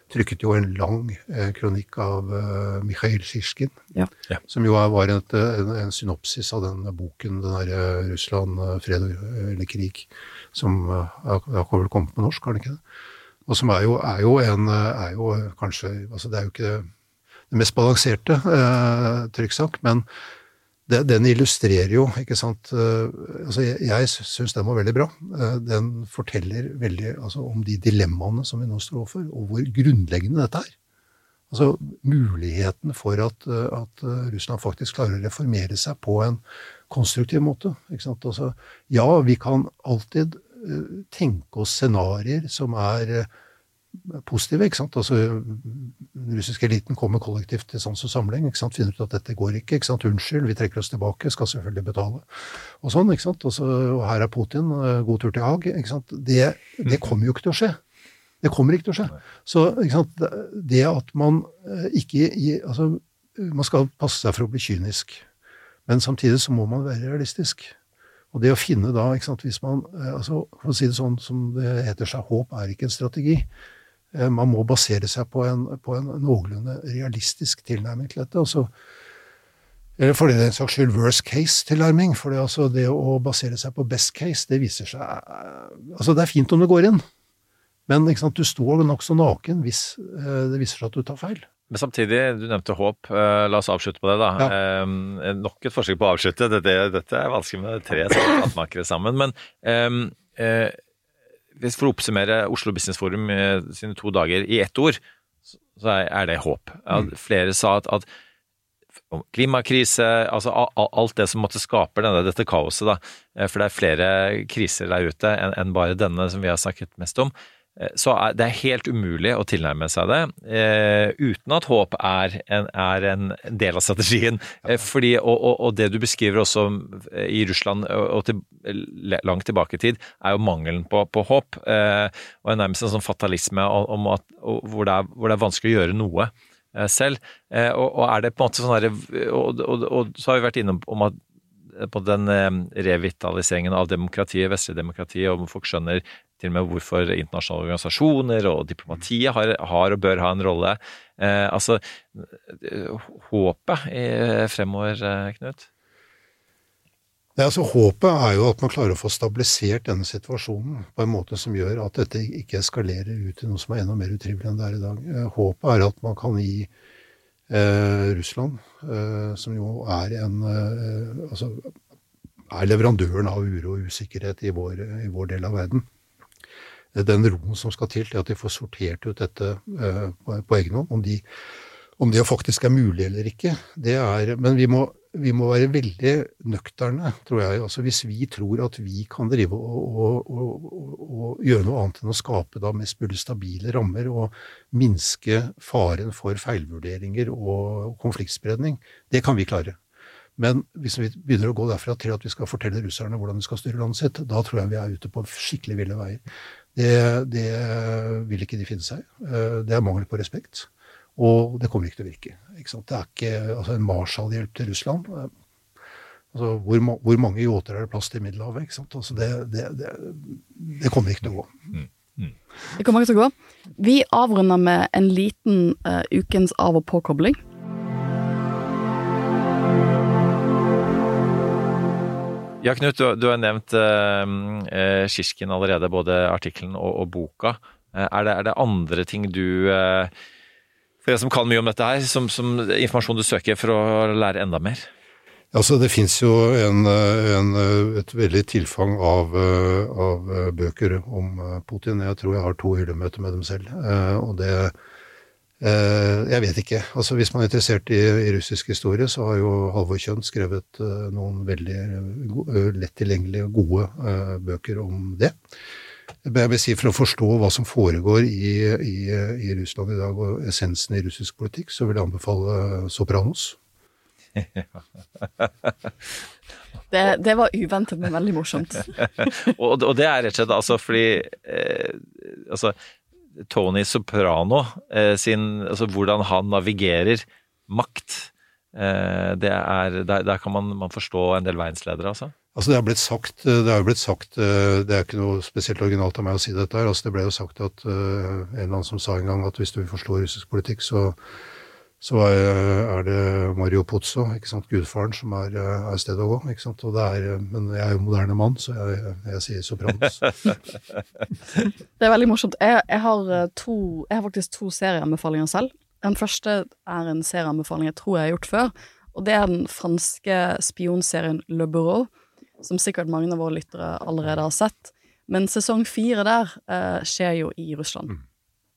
trykket jo en lang eh, kronikk av eh, Mikhail Shishkin, ja. Ja. som jo var en, en, en synopsis av den boken, den der Russland, fred eller krig, som har uh, kommet på norsk, har det ikke det? Og som er jo, er jo en, er jo kanskje, altså det er jo ikke det mest balanserte eh, trykksak, men det, den illustrerer jo, ikke sant, uh, altså jeg, jeg synes den var veldig bra. Uh, den forteller veldig altså, om de dilemmaene som vi nå står overfor, og hvor grunnleggende dette er. Altså muligheten for at, uh, at uh, Russland faktisk klarer å reformere seg på en konstruktiv måte. Ikke sant? Altså, ja, vi kan alltid uh, tenke oss scenarier som er uh, positive, ikke sant? Altså, den russiske eliten kommer kollektivt til sans og samling, ikke sant? Finner ut at dette går ikke, ikke sant? Unnskyld, vi trekker oss tilbake, skal selvfølgelig betale. Og sånn, ikke sant? Og, så, og her er Putin, god tur til Haag, ikke sant? Det, det kommer jo ikke til å skje. Det kommer ikke til å skje. Så, ikke sant? Det at man ikke, altså, man skal passe seg for å bli kynisk, men samtidig så må man være realistisk. Og det å finne da, ikke sant, hvis man, altså, for å si det sånn som det heter seg, håp er ikke en strategi. Man må basere seg på en, på en noenlunde realistisk tilnærming til dette. Altså, eller for det er en slags skyld worst case-tilnærming, for det, altså, det å basere seg på best case, det viser seg, altså det er fint om det går inn, men ikke sant, du står nok så naken hvis det viser seg at du tar feil. Men samtidig, du nevnte håp, la oss avslutte på det da. Ja. Eh, nok et forsøk på å avslutte, dette, dette er vanskelig med tre matmakere sammen, men eh, eh, for å oppsummere Oslo Business Forum sine to dager i ett ord, så er det håp. Flere sa at, at klimakrise, altså alt det som måtte skape denne, dette kaoset da, for det er flere kriser der ute enn, enn bare denne som vi har snakket mest om, så er det er helt umulig å tilnærme seg det eh, uten at håp er en, er en del av strategien. Eh, fordi, og, og, og det du beskriver også i Russland og til, langt tilbake i tid, er jo mangelen på, på håp. Eh, og en nærmest en sånn fatalisme om at, hvor, det er, hvor det er vanskelig å gjøre noe eh, selv. Eh, og, og er det på en måte sånn her, og, og, og så har vi vært innom om at på den revitaliseringen av demokratiet, vestlig demokratiet, og folk skjønner til og med hvorfor internasjonale organisasjoner og diplomatiet har, har og bør ha en rolle. Eh, altså, håpet fremover, Knut? Det, altså, håpet er jo at man klarer å få stabilisert denne situasjonen på en måte som gjør at dette ikke eskalerer ut til noe som er enda mer utrivelig enn det er i dag. Eh, håpet er at man kan gi Eh, Russland, eh, som jo er en eh, altså, er leverandøren av uro og usikkerhet i vår, i vår del av verden. Den roen som skal til til at de får sortert ut dette eh, på, på egen hånd, om de, om det faktisk er mulig eller ikke, det er, men vi må, vi må være veldig nøkterne, tror jeg. Altså, hvis vi tror at vi kan drive og, og, og, og, og gjøre noe annet enn å skape da mest mulig stabile rammer og minske faren for feilvurderinger og konfliktspredning, det kan vi klare. Men hvis vi begynner å gå derfra til at vi skal fortelle russerne hvordan de skal styre landet sitt, da tror jeg vi er ute på skikkelig ville veier. Det, det vil ikke de finne seg. Det er mangel på respekt. Og det kommer ikke til å virke. Ikke sant? Det er ikke altså en Marshall-hjelp til Russland. Altså, hvor, hvor mange yachter er det plass til i Middelhavet? Ikke sant? Altså, det, det, det, det kommer ikke til å gå. Mm. Mm. Det kommer ikke til å gå. Vi avrunder med en liten uh, ukens av- og påkobling. Ja, Knut, du, du har nevnt uh, Shishkin allerede, både artikkelen og, og boka. Uh, er, det, er det andre ting du... Uh, For det som kan mye om dette her, som, som informasjon du søker for å lære enda mer? Altså, det finnes jo en, en, et veldig tilfang av, av bøker om Putin. Jeg tror jeg har to hyllemøter med dem selv. Og det, jeg vet ikke. Altså, hvis man er interessert i, i russisk historie, så har jo Halvor Kjønn skrevet noen veldig lett tilgjengelige gode bøker om det. Jeg vil si, for å forstå hva som foregår i, i, i Russland i dag, og essensen i russisk politikk, så vil jeg anbefale Sopranos. det, det var uventet, men veldig morsomt. og, og det er rett og slett, altså, fordi eh, altså, Tony Soprano, eh, sin, altså, hvordan han navigerer makt, eh, det er, der, der kan man, man forstå en del verdensledere, altså. Altså det har blitt sagt, det har jo blitt sagt, det er ikke noe spesielt originalt av meg å si dette her, altså det ble jo sagt at uh, en eller annen som sa en gang at hvis du vil forstå russisk politikk, så, så er, er det Mario Puzo, ikke sant, gudfaren, som er, er stedet å gå, ikke sant, og det er, men jeg er jo moderne mann, så jeg, jeg sier Sopranos. Det er veldig morsomt. Jeg, jeg, har to, jeg har faktisk to serieanbefalinger selv. Den første er en serieanbefaling jeg tror jeg har gjort før, og det er den franske spionserien Le Bureau, som sikkert mange av våre lyttere allerede har sett. Men sesong fire der eh, skjer jo i Russland. Mm.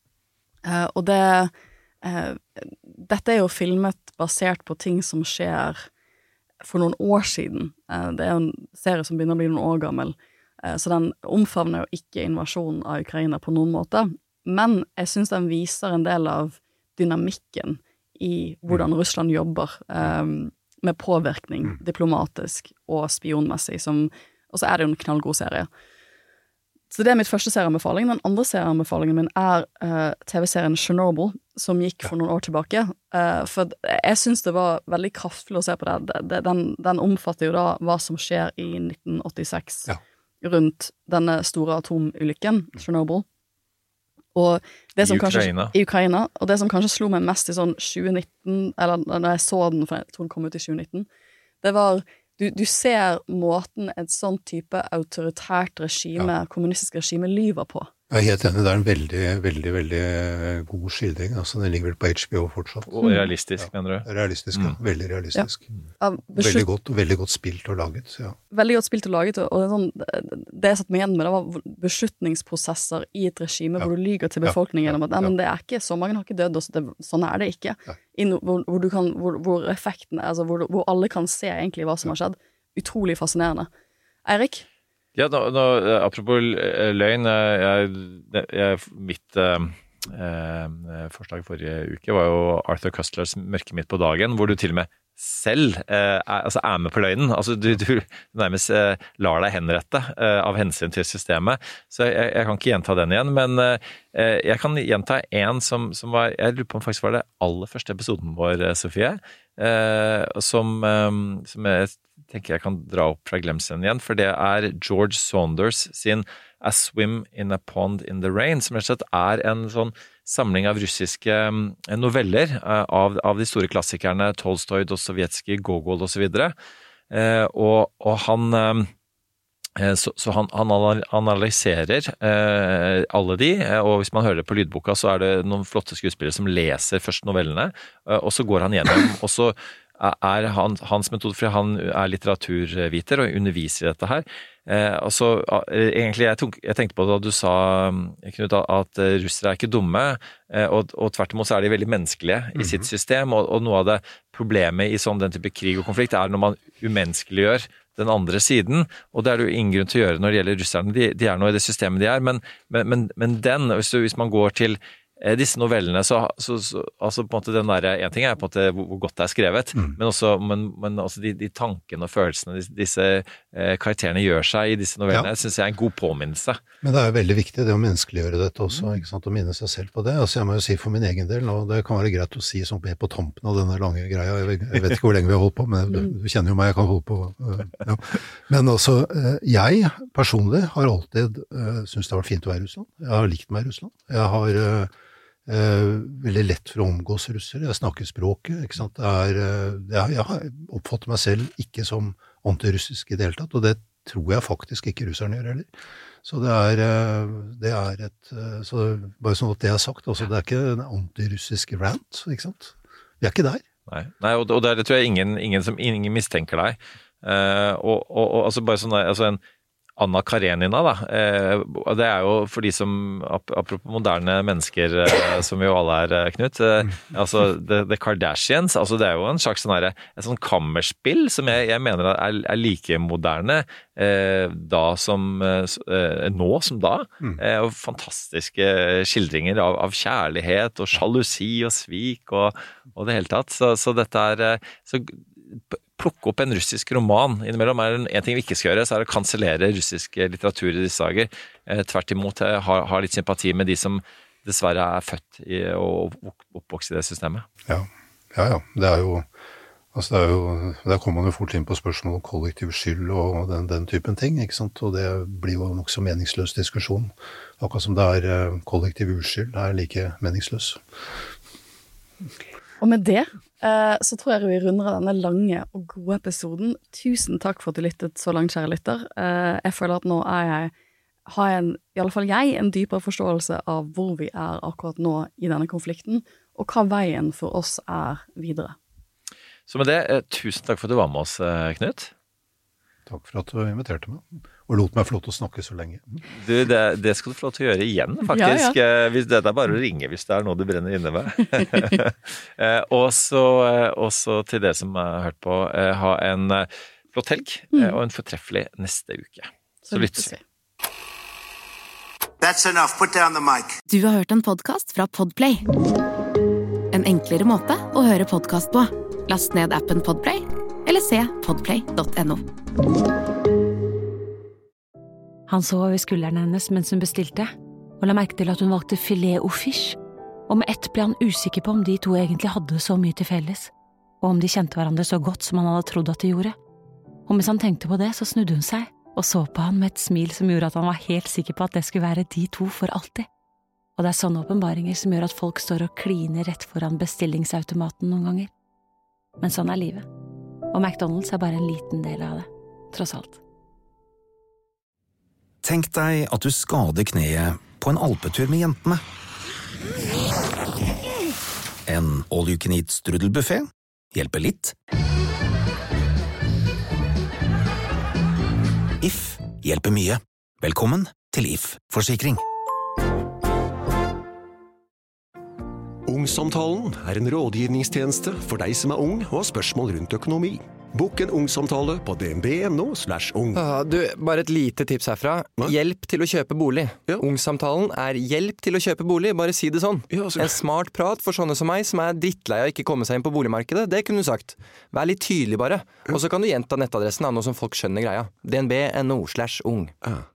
Eh, og det, eh, dette er jo filmet basert på ting som skjer for noen år siden. Eh, det er jo en serie som begynner å bli noen år gammel, eh, så den omfavner jo ikke invasjonen av Ukraina på noen måte. Men jeg synes den viser en del av dynamikken i hvordan Russland jobber, eh, med påvirkning, mm. diplomatisk og spionmessig, som, og så er det jo en knallgod serie. Så det er mitt første serieanbefaling. Den andre serieanbefalingen min er uh, T V-serien Chernobyl, som gikk for noen år tilbake. Uh, for jeg synes det var veldig kraftfullt å se på det. Den, den omfatter jo da hva som skjer i nitten åttiseks, ja. Rundt denne store atomulykken, Chernobyl. Og det som I kanskje, Ukraina. I Ukraina, og det som kanskje slo meg mest i sånn tjue nitten, eller når jeg så den, for jeg tror den kom ut i tjue nitten, det var, du, du ser måten et sånn type autoritært regime, ja. Kommunistisk regime, lyver på. Jeg er helt enig, det er en veldig, veldig, veldig god skildring, altså den ligger vel på H B O fortsatt. Og realistisk, ja. Mener du? Realistisk, mm. ja. Veldig realistisk. Ja. Veldig godt, veldig godt spilt og laget, ja. Veldig godt spilt og laget, og det, sånn, det jeg satt meg igjen med, det var beslutningsprosesser i et regime, ja. Hvor du lyger til befolkningen, ja. Om at nei, men det er ikke, så mange har ikke dødd, og så det, sånn er det ikke. Ja. No, hvor, hvor, du kan, hvor, hvor effekten er, altså hvor, hvor alle kan se egentlig hva som har skjedd. Utrolig fascinerende. Eirik? Ja, nå, nå, apropos løgn, jeg, jeg, mitt eh, eh, forslag forrige uke var jo Arthur Koestlers Mørke midt på dagen, hvor du til og med selv eh, er, altså er med på løgnen. Altså du, du nærmest eh, lar deg henrette eh, av hensyn til systemet. Så jeg, jeg kan ikke gjenta den igjen, men eh, jeg kan gjenta en som, som var, jeg lurer på om faktisk var det aller første episoden vår, Sofie, eh, som, eh, som jeg tenker jeg kan dra opp fra glemselen igjen, for det er George Saunders sin A Swim in a Pond in the Rain, som rett og slett er en sånn samling av russiske noveller av, av de store klassikerne Tolstoy, Dostojevskij, Gogol og så videre. Eh, og, og han, eh, så, så han, han analyserer eh, alle de, og hvis man hører det på lydboka, så er det noen flotte skuespillere som leser først novellene, eh, og så går han gjennom, og så er han, hans metode, for han er litteraturviter og underviser i dette her. Eh, altså, egentlig, jeg, tok, jeg tenkte på det da du sa, Knut, at russere er ikke dumme, eh, og, og tvert imot så er de veldig menneskelige i mm-hmm. sitt system, og, og noe av det problemet i sånn den type krig og konflikt er når man umenneskeliggjør den andre siden, og det er det jo ingen grunn til å gjøre når det gjelder russerne. De, de er nå i det systemet de er, men, men, men, men den, hvis, du, hvis man går til disse novellene, så, så, så altså på en måte den der, en ting er på en måte hvor, hvor godt det er skrevet, mm. men også, men, men også de, de tankene og følelsene disse, disse eh, karakterene gjør seg i disse novellene, ja. Synes jeg er en god påminnelse. Men det er jo veldig viktig det å menneskeliggjøre dette også, ikke sant, å minne seg selv på det. Altså jeg må jo si for min egen del, og det kan være greit å si som er på tampen av denne lange greia, jeg vet, jeg vet ikke hvor lenge vi har holdt på, men du, du kjenner jo meg, jeg kan holde på. Ja. Men også, jeg personlig har alltid uh, syntes det har vært fint å være i Russland. Jeg har likt meg i Russland. Jeg har uh, Uh, veldig lett for å omgås russere. Jeg snakker språket, ikke sant? Det er, uh, jeg, jeg har oppfattet meg selv ikke som antirussisk i det hele tatt, og det tror jeg faktisk ikke russerne gjør heller. Så det er, uh, det er et, uh, så bare sånn at det er sagt, altså, det er ikke en antirussisk rant, ikke sant? Vi er ikke der. Nei, Nei og, og der tror jeg ingen, ingen som ingen mistenker deg. Uh, og, og, og altså bare sånn, altså en Anna Karenina da, eh, det er jo for de som, apropos moderne mennesker, eh, som vi jo alle er, Knut, eh, altså The, The Kardashians, altså det er jo en slags sånn her, et sånn kammerspill som jeg, jeg mener er, er like moderne eh, da som, eh, nå som da, eh, og fantastiske skildringer av, av kjærlighet og sjalusi og svik og, og det hele tatt, så, så dette er, så plukke opp en russisk roman innimellom er en, en ting vi ikke skal gjøre, så er det å kansellere russisk litteratur i disse dager. Eh, tvert imot, jeg har, har litt sympati med de som dessverre er født i, og oppvokst i det systemet. Ja, ja, ja. Det er jo Altså det er jo, der kommer man jo fort inn på spørsmål om kollektiv skyld og den, den typen ting, ikke sant? Og det blir jo nok så meningsløs diskusjon. Akkurat som det er kollektiv uskyld, det er like meningsløs. Og med det eh, så tror jeg vi runder av denne lange og gode episoden. Tusen takk for at du lyttet så langt, kjære lytter. Eh, jeg føler at nå er jeg, har jeg en, i alle fall jeg, en dypere forståelse av hvor vi er akkurat nå i denne konflikten, og hva veien for oss er videre. Så med det, tusen takk for at du var med oss, Knut. Takk for at du inviterte meg, og lot meg få lov til å snakke så lenge. Du, det, det skal du få lov til å gjøre igjen, faktisk. Ja, ja. Hvis det er bare å ringe hvis det er noe du brenner inne med. og så til det som har hørt på, ha en flott helg, mm. og en fortreffelig neste uke. Så, så lyttes vi. That's enough. Put down the mic. Du har hørt en podcast fra Podplay. En enklere måte å høre podcast på. Last ned appen Podplay, eller se podplay punktum no. Han så over skulderen hennes mens hun bestilte, og la merke til at hun valgte filet au fish. Og med ett ble han usikker på om de to egentlig hadde så mye til felles, og om de kjente hverandre så godt som han hadde trodd at de gjorde. Og mens han tenkte på det, så snudde hun seg, og så på han med et smil som gjorde at han var helt sikker på at det skulle være de to for alltid. Og det er sånne åpenbaringer som gjør at folk står og kliner rett foran bestillingsautomaten noen ganger. Men sånn er livet. Og McDonald's er bare en liten del av det, tross alt. Tenk deg at du skader kneet på en alpetur med jentene. En all-you-can-eat strudelbuffet hjelper litt. If hjelper mye. Velkommen til If Forsikring. Ungsamtalen er en rådgivningstjeneste for deg som er ung og har spørsmål rundt økonomi. Bok en ungsamtale på dnb.no slash ung. Ah, du, bare et lite tips herfra. Hva? Hjelp til å kjøpe bolig. Ja. Ungsamtalen er hjelp til å kjøpe bolig, bare si det sånn. Ja, altså... En smart prat for sånne som meg, som er drittlei av ikke komme seg inn på boligmarkedet, det kunne du sagt. Vær litt tydelig bare. Ja. Og så kan du gjenta nettadressen av noe som folk skjønner greia. dnb.no slash ung. Ja.